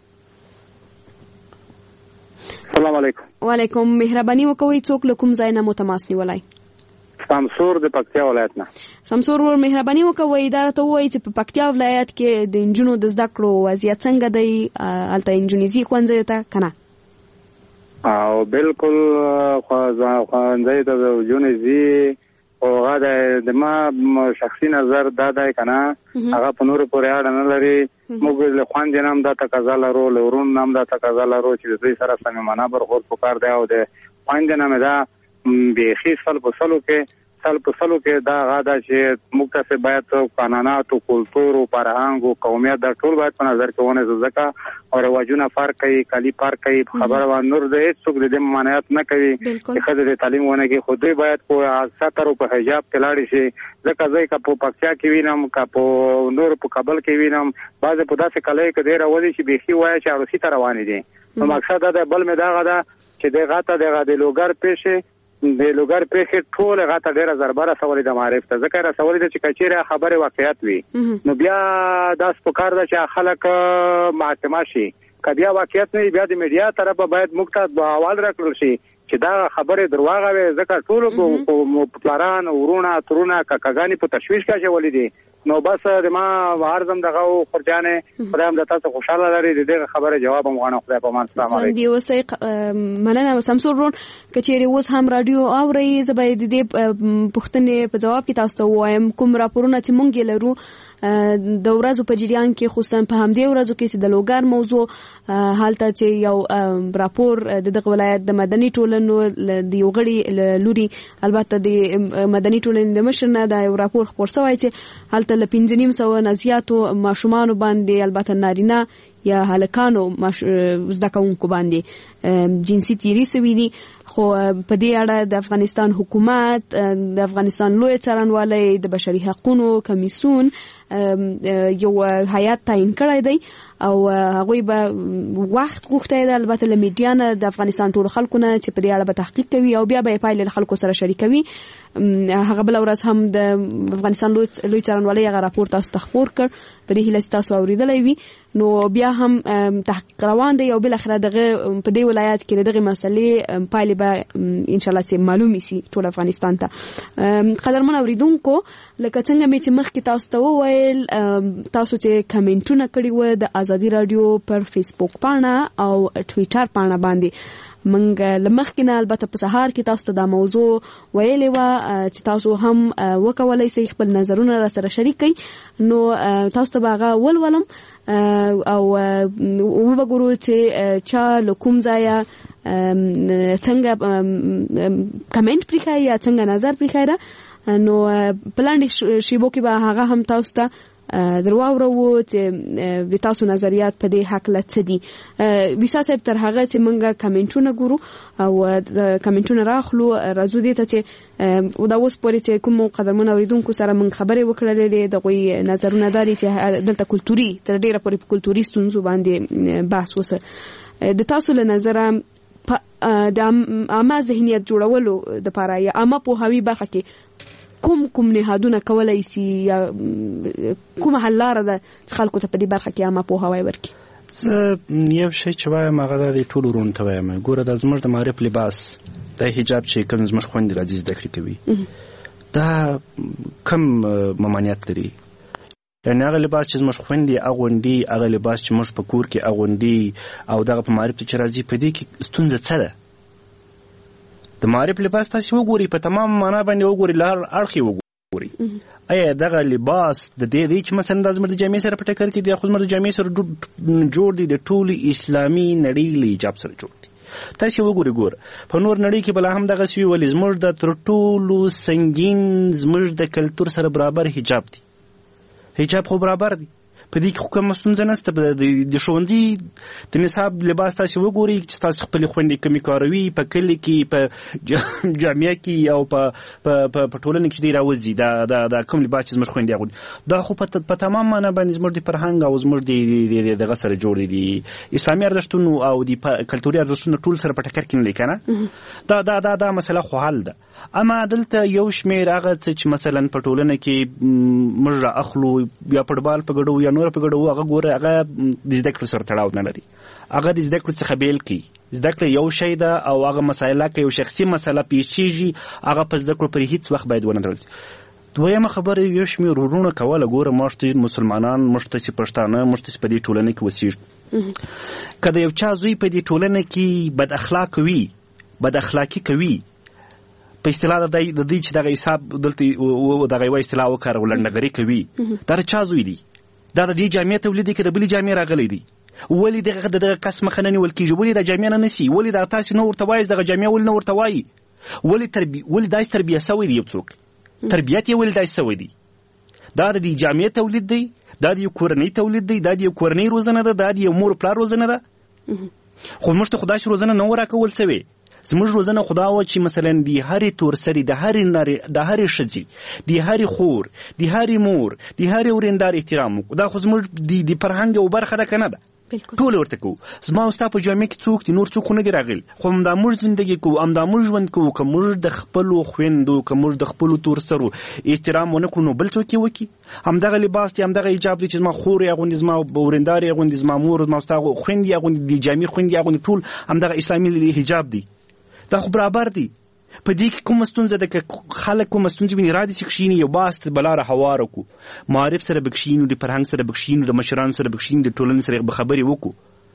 السلام علیکم. وعلیکم. مهرباني وکوئ څوک له کوم ځای نه مو تماس نیولای؟ سمسور د پکتیا ولایت نه. سمسور ور مهرباني وکوئ دا ته وایي چې په پکتیا ولایت کې د انجونو د زده کړو وضعیت څنګه دی؟ هلته انجونې ځي ښوونځیو ته که نه؟ او بالکل ښوونځیو ته د انجونې ځي او هغه د ما شخصي نظر دا دی که نه هغه په نورو پورې اړه نه لري. موږ له خویندې نه هم دا تقاضا لرو له ورونو نه هم دا تقاضا لرو چې د دوی سره صمیمانه برخورد پکار دی او د خویندې نه مې دا بیخي سل په سلو کې سل په سلو کې دا هغه ده چې موږ تاسې باید قانونات او کلتور او فرهنګ او قومیت دا ټول باید په نظر کې ونیسو ځکه او رواجونه فرق کوي کالي فرق کوي خبره باندې نور د هېڅوک د دې ممانعت نه کوي چې ښځې د تعلیم ونه کړي خو دوی باید په ستر او په حجاب کې لاړې شي ځکه زه که په پکتیا کې وینم که په نور په کابل کې وینم بعضې په داسې کلیو کې دی راولي چې بیخي وایي چې عروسي ته روانې دي. نو مقصد دا دی بل مې دغه ده چې دغه ته دغه د لوګر پیښې د لوګر پیښې ټول هغه ته ډېره ضربه رسولې ده معارف ته ځکه رسولې ده چې که چېرې خبرې واقعیت وي نو بیا داسې پکار ده چې خلک محاکمه شي که بیا واقعیت نه وي بیا د میډیا طرفه باید موږ ته احوال راکړل شي چې دا خبرې درواغه وي ځکه ټولو پلاران ورونه ترونه کاکاګانې په تشویش کې اچولي دي. نو بس د ما عرضم دغه خورجانې خدای هم د تاسو خوشحاله لري د دې خبره جواب هم غواړم. خدای په امان. السلام علیکم. دی اوسې مننه سمسور رون که چیرې اوس هم رادیو اورئ زه باید د دې پوښتنې په جواب کې تاسو ته ووایم کوم راپورونه چې مونږ یې لرو د ورځو په جریان کې خصوصا په همدې ورځو کې چې د لوګر موضوع هلته چې یو راپور د دغه ولایت د مدني ټولنو د یو غړي لوري البته د مدني ټولنې د مشر نه دا یو راپور خپور شوی چې هلته له پنځه نیم سوه نه زیاتو ماشومانو باندې البته نارینه یا هلکانو زده کوونکو باندې جنسي تیری سوي دي. خو په دې اړه د افغانستان حکومت د افغانستان لوی څارنوالۍ د بشري حقوقو کمیسیون یو هیئت تعیین کړی دی او هغوی به وخت غوښتی دی البته له میډیا نه د افغانستان ټولو خلکو نه چې په دې اړه به تحقیق کوي او بیا به یې پایلې له خلکو سره شریکوي. هغه بله ورځ هم د افغانستان لوی څارنوالۍ هغه راپور تاسو ته خپور کړ په دې هیله چې تاسو اورېدلی وي. نو بیا هم تحقیق روان دی او بالاخره دغه په دې ولایت کې د دغې مسلې پایلې به انشاءالله چې معلومې سي ټول افغانستان ته. قدرمن اورېدونکو لکه څنګه مې چې مخکې تاسو ته وویل تاسو چې کمنټونه کړي وه د ازادي راډیو پر فیسبوک پاڼه او ټویټر پاڼه باندې منګ لمخکې نه البته په سهار کې تاسو ته دا موضوع ویلې وه چې تاسو هم وکولای شئ خپل نظرونه را سره شریک کړئ. نو تاسو ته به هغه ولولم او وګورو چې چا له کوم ځایه څنګه کمنټ پرېښی یا څنګه نظر پرېښی ده. نو په لاندې شیبو کې به هغه هم تاسو ته درواورو چې د تاسو نظریات په دې حق له څه دي. ویسا صاحب تر هغه چې موږ کمنټونه ګورو او کمنټونه راخلو راځو دې ته چې دا اوس پورې چې کوم قدرمن اورېدونکو سره موږ خبرې وکړلې دغوی نظرونه دا دي چې دلته کلتوري تر ډېره پورې په کلتوري ستونزو باندې بحث وسه. د تاسو له نظره د عامه ذهنیت جوړولو دپاره یا عامه پوهاوي برخه کې کوم کوم نهادونه کولای شي یا کومه حل لاره ده چې خلکو ته په دې برخه کې عامه پوهاوی ورکړي؟ زه یو شی چې وایم هغه دا د ټولو ورونو ته وایم ګوره دا زموږ د معرف لباس دا حجاب چې کوم زموږ خویندې راځي زده کړې کوي دا کم ممانعت لري یعنې هغه لباس چې زموږ خویندې اغوندي، هغه لباس چې موږ په کور کې اغوندي او دغه په معارف چې راځي، په دې کې ستونزه څه ده؟ د معارف لباس تاسې وګورئ، په تمام معنا باندې وګورئ، له هر اړخ یې وګورئ. آیا دغه لباس د دې دی چې مثلا دا زموږ د جامې سره په ټکر کې دی، خو زموږ د جامې سره جوړ دی، د ټولې اسلامي نړۍ له حجاب سره جوړ دی. تاسې وګورئ، ګوره په نور نړۍ کې بلا هم دغسې وي، ولې زموږ د تر ټولو سنګین زموږ د کلتور سره برابر حجاب دی. حجاب خو برابر دی، په دې کې خو کومه ستونزه نشته. د ښوونځي د نصاب لباس تاسې وګورئ چې تاسې خپلې خویندې کومې کاروي، په کلي کې، په جامعه کې او په په ټولنه کې چې دی راوځي، دا دا کوم لباس چې زموږ خویندې اغوندي، دا خو په تمام معنا باندې زموږ د فرهنګ او زموږ د دغه سره جوړ دي، اسلامي ارزښتونو او د کلتوري ارزښتونو ټول سره په ټکر کې نه دی که نه؟ دا دا دا دا مسله خو حل ده. اما دلته یو شمېر هغه څه چې مثلا په ټولنه کې موږ را اخلو، یا فوټبال په ګډو یا نور په ګډو، هغه ګوره هغه د زده کړو سره تړاو نه لري، هغه د زده کړو څخه بیل کړي. زده کړه یو شی ده او هغه مسایله که یو شخصي مسله پیښیږي، هغه په زده کړو پرې هیڅ وخت باید ونه تړل شي. دویمه خبره، یو شمېر ورونه کوله، ګوره موږ ته مسلمانان، موږ ته چې پښتانه، موږ ته چې په دې ټولنه کې اوسېږو، که د یو چا زوی په دې ټولنه کې بد اخلاق وي، بد اخلاقي کوي، په اصطلاح د دې چې دغه حساب دلته دغه یوه اصطلاح وکاروو، لنډهګري کوي، دا د چا زوی دی؟ دا د دې جامعې تولید دی که د بلې جامعې راغلی دی؟ ولې دغه د دغه کس مخه نه نیول کېږي؟ ولې دا جامعه نه نیسي؟ ولې دا تاسې نه ورته وایي دغه جامعه ولې نه ورته وایي؟ ولې تربیه ولې داسې تربیه سوی دی؟ یو څوک تربیت یې ولې داسې سوی دی؟ دا د دې جامعې تولید دی، دا د یو کورنۍ تولید دی، دا د یو کورنۍ روزنه ده، دا د یو مور پلار روزنه ده. خو موږ ته خو داسې روزنه نه وه راکول سوې. زموږ روزنه خدا و چې مثلا د هرې تورسري، د هرې نارې، د هرې ښځې، د هرې خور، د هرې مور، د هرې ورېندار احترام وکړو. دا خو زموږ د فرهنګ یو برخه ده که نه ده؟ ټول ورته کوو. زما او ستا په جامع کې څوک دي؟ نور څوک خو نه دي راغلي، خو همدا موږ زندګي کوو، همدا موږ ژوند کوو. که موږ د خپلو خویندو، که موږ د خپلو تورسرو احترام ونه کړو، نو بل څوک یې وکړي. همدغه لباس دی، همدغه حجاب دی چې زما خور یې اغوندي، زما ورېندار یې اغوندي، زما مور، زما ستا خویندې یې اغوندي، د جامع خویندې یې اغوندي، ټول همدغه اسلامي حجاب دی. دا خو برابر دی. په دې کې کومه ستونزه ده؟ که خلک کومه ستونزه ویني، را دي چې کښېني، یو باس بلاره هواره کړو، معارف سره به کښېنو، د فرهنګ سره به کښېنو، د مشرانو سره به کښېنو، د ټولنې سره به خبرې وکړو.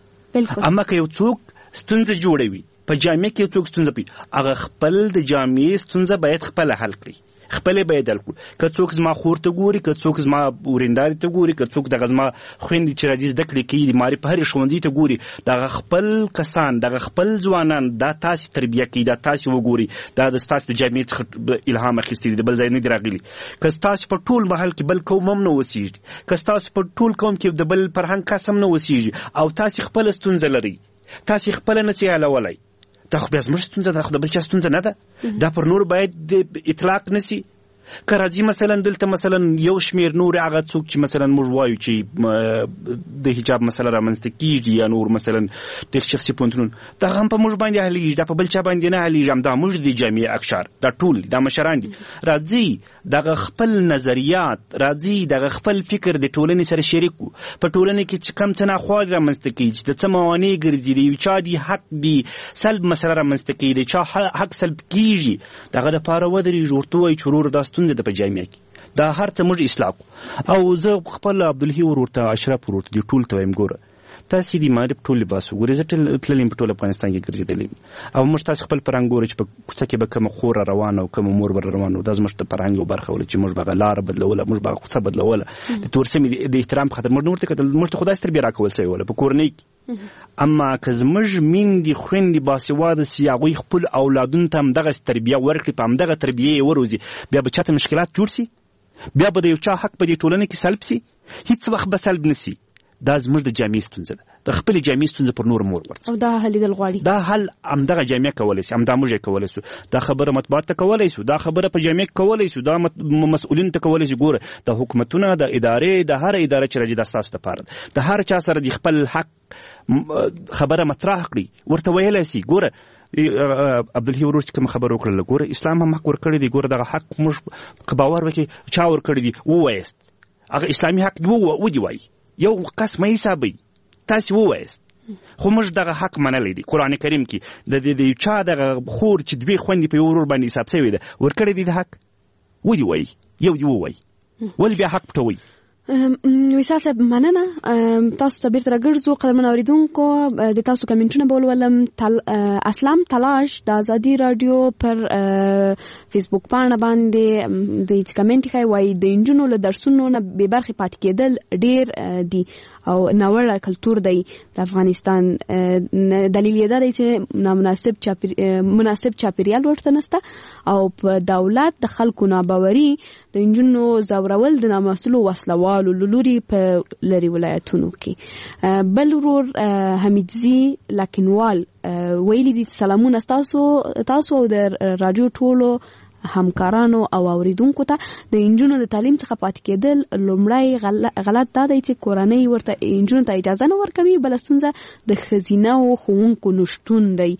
اما که یو څوک ستونزه جوړوي، په جامع کې یو څوک ستونزه پي، هغه خپل د جامع ستونزه باید خپله حل کړي، خپلې باید حل کړو. که څوک زما خور ته ګوري، که څوک زما ورېندارې ته ګوري، که څوک دغه زما خویندې چې راځي زده کړې کوي، د معارف په هرې ښوونځي ته ګوري، دغه خپل کسان، دغه خپل ځوانان، دا تاسې تربیه کوي، دا تاسې وګوري، دا د ستاسې د جامعې څخه الهام اخیستی دی، د بل ځای نه دي راغلي. که ستاسې په ټول محل کې بل قوم هم نه اوسېږي، که ستاسې په ټول قوم کې د بل فرهنګ کس هم نه اوسېږي، او تاسې خپله ستونزه لرئ، تاسې خپله نسئ حلولی، دا خو بیا زموږ ستونزه ده، خو د بل چا ستونزه نه ده. دا پر نور باید اطلاق نسي. که راځي مثلا دلته مثلا یو شمېر نور هغه څوک چې مثلا موږ وایو چې د حجاب مسله رامنځته کېږي، یا نور مثلا د شخصي پوهنتونونه، دا هم په موږ باندې حلېږي، دا په بل چا باندې نه حلېږي. همدا موږ د جامعې اکشار، دا ټول دا مشران دي. راځي دغه خپل نظریات، راځي دغه خپل فکر د ټولنې سره شریک کړو. په ټولنه کې چې کم څه ناخوالې رامنځته کېږي، چې د څه موانع ګرځي، د یو چا د حق د سلب مسله رامنځته کېږي، د چا حق سلب کېږي، دغه دپاره ودرېږو، ورته ووایو چې ورور دا ستونزه ده په جامعه کې، دا هر څه موږ اصلاح کړو. او زه خپل عبدالحي ورور ته، اشرف ورور ته، دې ټول ته وایم ګوره تاسې د معارف ټول لباس وګورئ. زه تللی یم په ټول افغانستان کې ګرځېدلی یم، او موږ تاسې خپل فرهنګ ګورئ چې په کوڅه کې به کومه خور را روانه او کومه مور به را روانه وه. دا زموږ د فرهنګ یو برخه وله چې موږ به هغه لاره بدلوله، موږ به هغه کوڅه بدلوله د تورسمې د احترام په خاطر. موږ نه ورته کتل، موږ ته خو داسې تربیه راکول سوې وله په کورنۍ کې. اما که زموږ میندې خویندې باسواده سي، هغوی خپل اولادونو ته همدغسې تربیه ورکړي، په همدغه تربیه یې وروزي، بیا به چاته مشکلات جوړ سي؟ بیا به د یو چا حق په دې ټولنه کې سلب سي؟ هیڅ وخت به سلب نه سي. دا زموږ د جامعې ستونزه ده، د خپلې جامعې ستونزه پر نور مور ورڅ، او دا حلیدل غواړي. دا حل همدغه جامعه کولی سي، همدا موږ یې کولی سو. دا خبره مطبوعات ته کولی سو، دا خبره په جامعه کې کولی سو، دا مسؤلینو ته کولی سو. ګوره د حکومتونه، د ادارې، د هر اداره چې راځي، دا ستاسو دپاره ده. د هر چا سره د خپل حق خبره مطرح کړي، ورته ویلی سي. ګوره عبدالحي ورور چې کوم خبره وکړله، ګوره اسلام هم حق ورکړی دی. ګوره دغه حق موږ که باور وکړي چا ورکړی دی، ووایست هغه اسلامي حق ودې وایي، یو کس مه حسابوي، تاسې ووایست. خو موږ دغه حق منلی دی. قرآن کریم کې د د یو چا دغه خور چې دوې خویندې په یو ورور باندې حساب سوې ده، ورکړی دی د حق، ودې وایي، یو دې ووایي، ولې بیا حق پټوئ؟ ویسا صاحب مننه. تاسو ته بیرته راګرځو قدرمن اوریدونکو. د تاسو کمنټونه به ولولم. اسلام تلاش د ازادي رادیو پر فیسبوک پاڼه باندې د کمنټ کوي وایي د انجونو له درسونو نه بې برخې پاتې کېدل ډېر دي او ناوړه کلتور دی د افغانستان. دلیل یې دا دی چې نامناسب چاپیر مناسب چاپیریال ورته نشته او په دولت د خلکو ناباوري د انجونو زورول د نامسؤلو وسلوالو لوري په لری ولایتونو کې. بل ورور حمیدزي لکنوال ویلي دي سلامونه تاسو تاسو او د رادیو ټولو همکارانو او اوریدونکو ته. د انجونو د تعلیم څخه پاتې کېدل لومړی غلط دا دی چې کورنۍ ورته انجونو ته اجازه نه ورکوي. بل ستونزه د ښځینه او ښوونکو نشتون دی.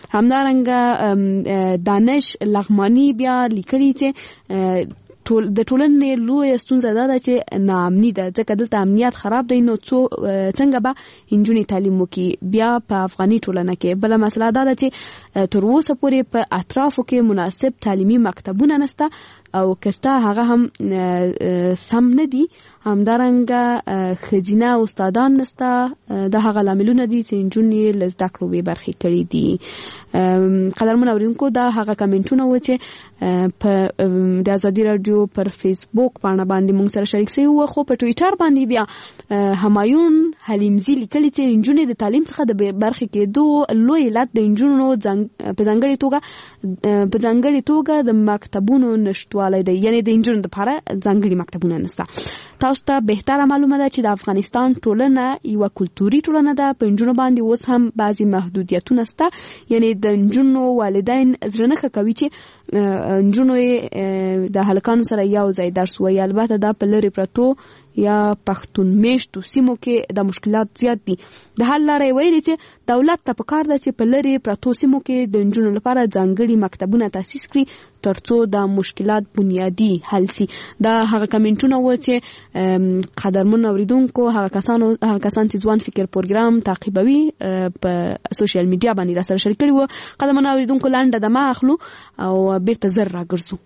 همدارنګه دانش لغمانی بیا لیکلي چې ټول د ټولنې لویه ستونزه دا ده چې ناامني ده، ځکه دلته امنیت خراب دی. نو څو څنګه به انجونې تعلیم وکړي بیا په افغاني ټولنه کې؟ بله مسله دا ده چې تر اوسه پورې په اطرافو کې مناسب تعلیمي مکتبونه نشته او کستا هغه هم سم نه دي. همدارنګه ښځینه استادان نشته. دا هغه لاملونه دي چې انجونې له زده کړو بې برخې کړي دي. قدرمن اوریدونکو دا هغه کمنټونه و چې په د ازادي رادیو پر فیسبوک باندې باندې موږ سره شریک شوي وو. خو په ټویټر باندې بیا همایون حلیمزي لیکلي چې انجونې د تعلیم څخه د بې برخې کېدو لوی علت د انجونو په ځانګړې توګه په ځانګړې توګه د مکتبونو نشتوالی دی، یعنی د انجونو لپاره ځانګړي مکتبونه نشته. تاسو ته بهتره معلومه ده چې د افغانستان ټولنه یوه کلتوري ټولنه ده. په انجونو باندې اوس هم بعضې محدودیتونه شته، یعنی د انجونو والدین زړه نه ښه کوي چې انجونو یې د هلکانو سره یو ځای درس وایي. البته دا په لرې پرتو یا پښتون میشتو سیمو کې د مشکلات زیات دي. د حل لاره یې ویلي چې دولت ته پکار ده چې په لرې پرتو سیمو کې د انجونو لپاره ځانګړي مکتبونه تاسیس کړي ترڅو د مشکلات بنیادی حل سي. دا هغه کمنټونه و چې قدرمن اوریدونکو هغه کسانو هغه کسان چې ځوان فکر پروګرام تعقیبوي په سوشل میډیا باندې را سره شریک کړي وو. قدرمن اوریدونکو لنډه دمه اخلو او بیرته زر راګرځو.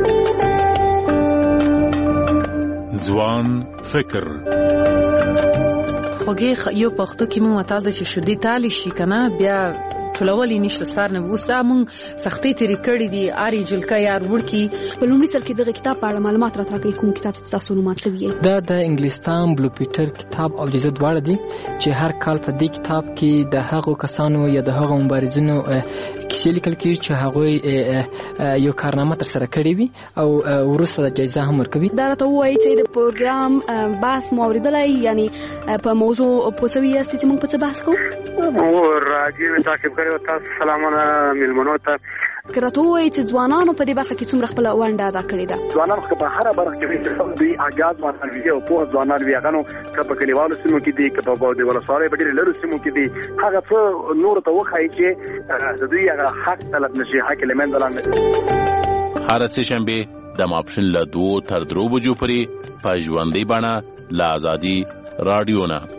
ځوان فکر خوږې یو پښتو کې مو متال د چې شودي تالی شي کنه بیا ټولولې نشته سار نه وسه مونږ سختي تیری کړې دي اری جلکا یار ورکی. په لومړي سر کې دغه کتاب په اړه معلومات راټولوي. کوم کتاب تاسو نو مات سوي دا د انګلستان بلو پیټر کتاب او جزء دواړه دي چې هر کال په دې کتاب کې د هغو کسانو یا د هغو مبارزینو کیسې لیکل کېږي چې هغه یو کارنامه تر سره کړې وي او وروسته د جایزه هم ورکوي. دا راته وایي چې د پروګرام بحث مو اوریدلای، یعنی په موضوع پوسوي است چې موږ په څه بحث کوو. او راځي تعقیب کړو. تاسو سلامونه ملمنو ته. کراته وایي چې ځوانانو په دې برخه کې څومره خپل ونډه ادا کړې ده. ځوانانو په هر برخه کې دوی اجازه ورکړي او په ځوانان ویغانو په کلیوالو سیمو کې دي که په د ولسوالۍ په ډېر لرو سیمو کې دي. هغه څه نور ته وخایي چې د دوی هغه حق طلب نشي، حق لمن دلان. هر څه شنبه د ماپښین له دوه تر درو بجو پورې په ژوندۍ بڼه له ازادي رادیو نه.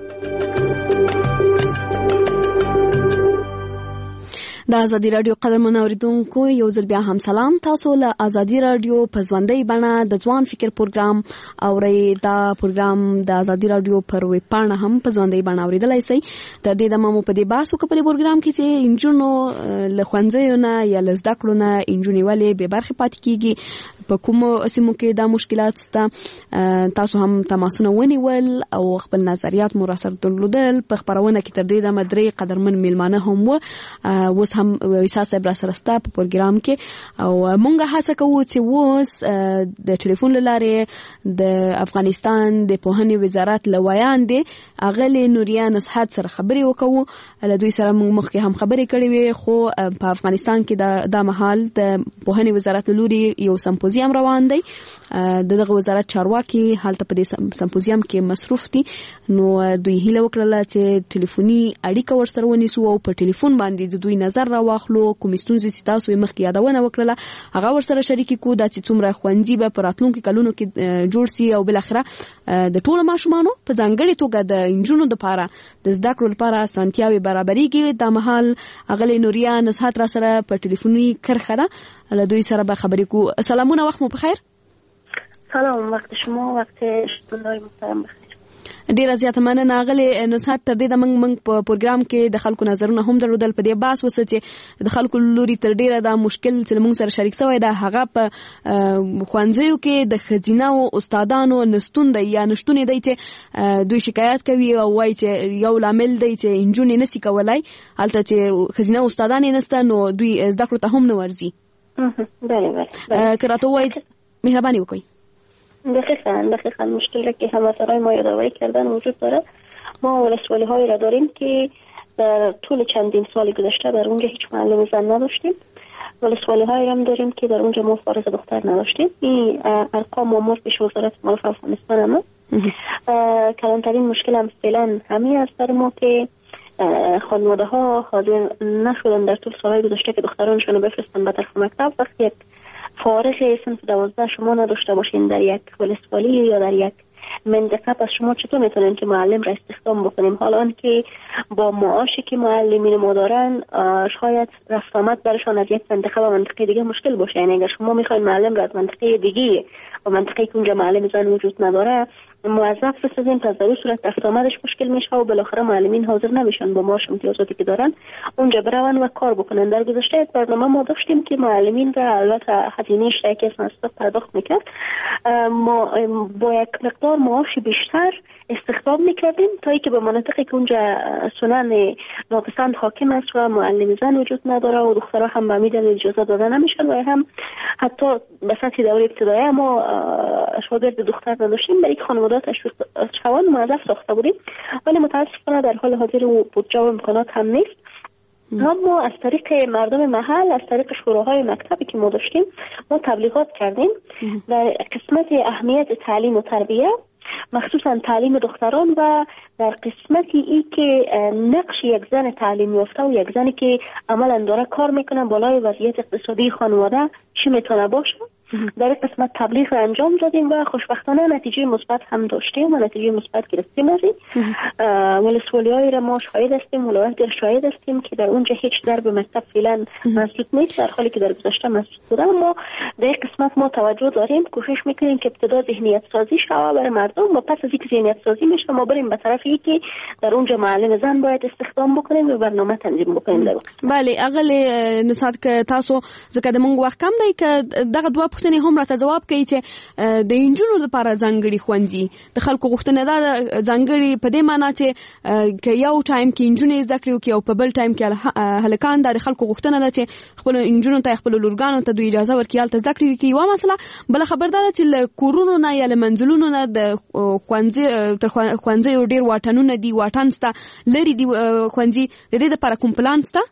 د ازادي رادیو قدرمن اوریدونکو یو ځل بیا هم سلام. تاسو له ازادي رادیو په ژوندۍ بڼه د ځوان فکر پروګرام اورئ. دا پروګرام د ازادي رادیو پر ویب پاڼه هم په ژوندۍ بڼه اوریدلای شئ. د دې د مامو په دې باسو په دې پروګرام کې چې انجونو له ښوونځیو نه یا له زده کړو نه انجونې ولې بې برخې پاتې کیږي، په کومو سیمو کې دا مشکلات شته. تاسو هم تماسونه ونیول او خپل نظریات مو راسره درلودل. په خپرونه کې تر دې دمه درې قدرمن میلمانه هم و. اوس هم ویسا صاحب را سره ستا په پروګرام کې او مونږه هڅه کوو چې اوس د ټلیفون له لارې د افغانستان د پوهنې وزارت له ویاندې اغلې نوریا نصحت سره خبرې وکړو. له دوی سره موږ مخکې هم خبرې کړې وې، خو په افغانستان کې د مهال د پوهنې وزارت له لوري یو سمپوزیم روان دی. دغه وزارت چارواکي هلته په دې سمپوزیم کې مصروف دي. نو دوی هیله وکړله چې ټلیفوني اړیکه ورسره ونیسو او په ټلیفون باندې د دوی نظر را واخلو. کوم ستونزې چې تاسو یې مخکې یادونه وکړله هغه ورسره شریکې کړو. دا چې څومره ښوونځي به په راتلونکو کلونو کې جوړ سي او بالاخره د ټولو ماشومانو په ځانګړې توګه د انجونو دپاره د زده کړو لپاره اسانتیاوې برابرېږي. دا مهال اغلې نوریا نصحت را سره په ټلیفوني کرښه ده. له دوی سره به خبرې کوو. سلامونه، وخت مو په خیر. سلام، وقت شما وقت شما محترم بخیر. ډیر زیات مننه غلې نصحت تر دې د منګ منګ په پروګرام کې د خلکو نظرونه هم درلودل په دې باس وسه چې د خلکو لوري تر ډیره د مشکل چې موږ سره شریک شوی دا هغه په خوانځیو کې د خزینه او استادانو نستون دی یا نشټون دی چې دوی شکایت کوي او وایي چې یو لامل دی چې انجونې نسی کولای هلته چې خزینه او استادان نسته نو دوی زده کړو ته هم نه ورځي. بله بله کراته وایي مهرباني وکړئ. دقیقاً دقیقاً مشکلی که هموطنان ما یادآوری کردن وجود داره. ما ولسوالی هایی را داریم که در طول چندین سال گذشته در اونجا هیچ معلم زن نداشتیم. ولسوالی هایی هم داریم که در اونجا ما فارغ دختر نداشتیم. این ارقام آمار پیش وزارت معارف افغانستان هم. کلانترین مشکل هم فعلا همین است در ما که خانواده ها حاضر نشدن در طول سالهای گذشته که دخترانشون رو بفرستن به طرف مکتب. وقتی یک فارغ صنف دوازده شما نداشته باشین در یک ولسوالی یا در یک منطقه، پس شما چطور میتونین که معلم را استخدام بکنیم؟ حالا که با معاشی که معلمین ما دارن شاید رفت آمد برشان از یک منطقه و منطقه دیگه مشکل باشه. یعنی اگر شما میخواین معلم را از منطقه دیگه و منطقه که اونجا معلم زن وجود نداره موظف بسازیم، پس در اون صورت رفت آمدش مشکل میشه و بالاخره معلمین حاضر نمیشن با معاش امتیازاتی که دارن اونجا برون و کار بکنن. در گذشته یک برنامه ما داشتیم که معلمین را البته هزینه‌اش یکی از مصرف پرداخت میکرد، ما با یک مقدار معاش بیشتر استخدام میکردیم تا اینکه به مناطقی که اونجا سنن ناپسند حاکم است و معلم زن وجود نداره و دخترها هم به همین دلیل اجازه داده نمیشن و هم حتی به سطح دوره ابتدایی ما شاگرد دختر نداشتیم. برای خانواده تشویق شوان موظف ساخته بودیم، ولی متاسفانه در حال حاضر بودجه و امکانات هم نیست. ما از طریق مردم محل، از طریق شوراهای مکتبی که ما داشتیم ما تبلیغات کردیم در قسمت اهمیت تعلیم و تربیه، مخصوصا تعلیم دختران و در قسمتی ای که نقش یک زن تعلیم یافته و یک زنی که عملا داره کار میکنه بالای وضعیت اقتصادی خانواده چی میتونه باشه، در این قسمت تبلیغ را انجام دادیم و خوشبختانه نتیجه مثبت هم داشتیم و نتیجه مثبت گرفتیم. از این ولسوالی‌های را ما شاهد هستیم، ولایت را شاهد هستیم که در اونجا هیچ درب مکتب فعلا مسدود نیست، در حالی که در گذشته مسدود بوده. اما در این قسمت ما توجه داریم، کوشش میکنیم که ابتدا ذهنیت سازی شود برای مردم و پس از اینکه ذهنیت سازی میشه ما بریم به طرف اینکه در اونجا معلم زن باید استخدام بکنیم و برنامه تنظیم بکنیم. در بله اغل نصات که تاسو زکه د مونږ وخت کم دی که دغه دوه پوښتنې هم راته جواب کوي چې د انجونو لپاره ځانګړي ښوونځي د خلکو غوښتنه ده ځانګړي په دې معنی چې که یو ټایم کې انجونې زده کړي او په بل ټایم کې هلکان د خلکو غوښتنه ده چې خپل انجونو ته خپل لورګانو ته دوی اجازه ورکړي هلته زده کړي کې یو مسله. بل خبر ده چې له کورونو نه یا له منځلونو نه د ښوونځي تر ښوونځي ډیر واټنونه دي، واټن سته لري دي ښوونځي، د دې لپاره کوم پلان سته؟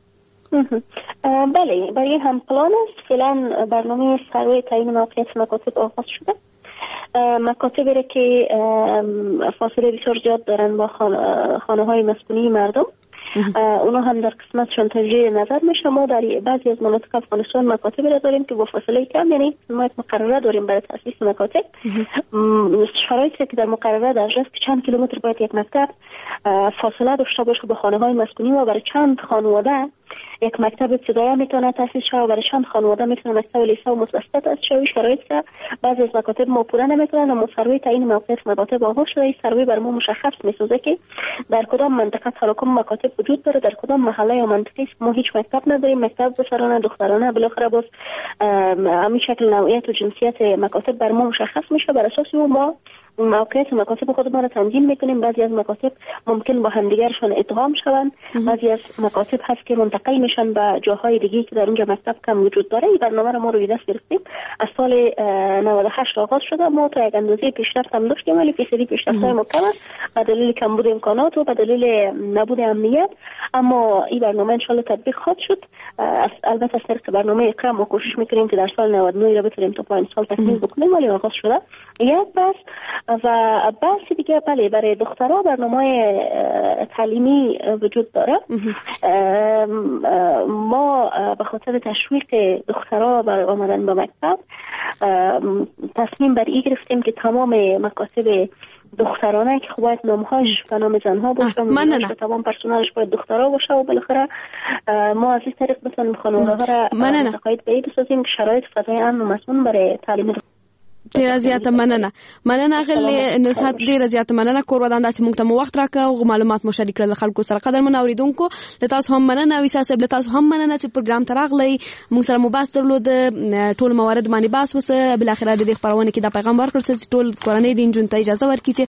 بله برای هم پلان است. فعلا برنامه سروی تعیین موقعیت مکاتب آغاز شده. مکاتبی را که فاصله بسیار زیاد دارن با خانه های مسکونی مردم اونا هم در قسمتشان تجدید نظر میشه. ما در بعضی از مناطق افغانستان مکاتب را داریم که با فاصله کم، یعنی ما یک مقرره داریم برای تاسیس مکاتب. شرایطی که در مقرره در جست چند کیلومتر باید یک مکتب فاصله داشته باشه با خانه های مسکونی و برای چند خانواده یک مکتب ابتدایی میتونه تاسیس شه و برای چند خانواده میتونه مکتب لیسه و متوسط تاسیس شه. شرایط که بعضی از مکاتب ما پوره نمیتونن، اما سروی تعیین موقعیت مکاتب آغاز شده. این سروی بر ما مشخص میسازه که در کدام منطقه تراکم مکاتب وجود داره، در کدام محله یا منطقه ما هیچ مکتب نداریم، مکتب پسرانه دخترانه. بالاخره باز همین شکل نوعیت و جنسیت مکاتب بر ما مشخص میشه. بر اساس اون ما موقعیت مکاتب خود ما را تنظیم میکنیم. بعضی از مکاتب ممکن با همدیگرشان ادغام شوند، بعضی از مکاتب هست که منتقل میشن به جاهای دیگه که در اونجا مکتب کم وجود داره. این برنامه را ما روی دست گرفتیم، از سال نود و هشت آغاز شده. ما تا یک اندازه پیشرفت هم داشتیم ولی فیصدی پیشرفت‌های ما کم است به دلیل کمبود امکانات و به دلیل نبود امنیت. اما این برنامه ان شاء الله تطبیق خواهد شد. البته از طریق برنامه اقرا ما کوشش میکنیم که در سال نود و نه را بتونیم تا پایان سال تکمیل بکنیم، ولی آغاز شده. یک بس و بحث دیگه بله برای دخترها برنامه تعلیمی وجود داره. ما به خاطر تشویق دخترها برای آمدن به مکتب تصمیم بر این گرفتیم که تمام مکاتب دخترانه که باید نامهاش به نام زنها باشه و تمام پرسنلش باید دخترها باشه و بالاخره ما از این طریق بتونیم خانواده ها را متقاعد به این بسازیم که شرایط فضای امن و مسئول برای تعلیم ډیره زیاته مننه مننه غلې نصحت ډیره زیاته مننه کور ودان داسې موږ ته مو وخت راکړ او معلومات مو شریک کړل خلکو سره. قدر من اوریدونکو له تاسو هم مننه او اساس له تاسو هم مننه چې پروګرام ته راغلی موږ سره مو باس درلود ټول موارد باندې باس وسه بل اخر د دې خبرونه کې د پیغام ورکړ چې ټول کورنۍ د انجن ته اجازه ورکړي چې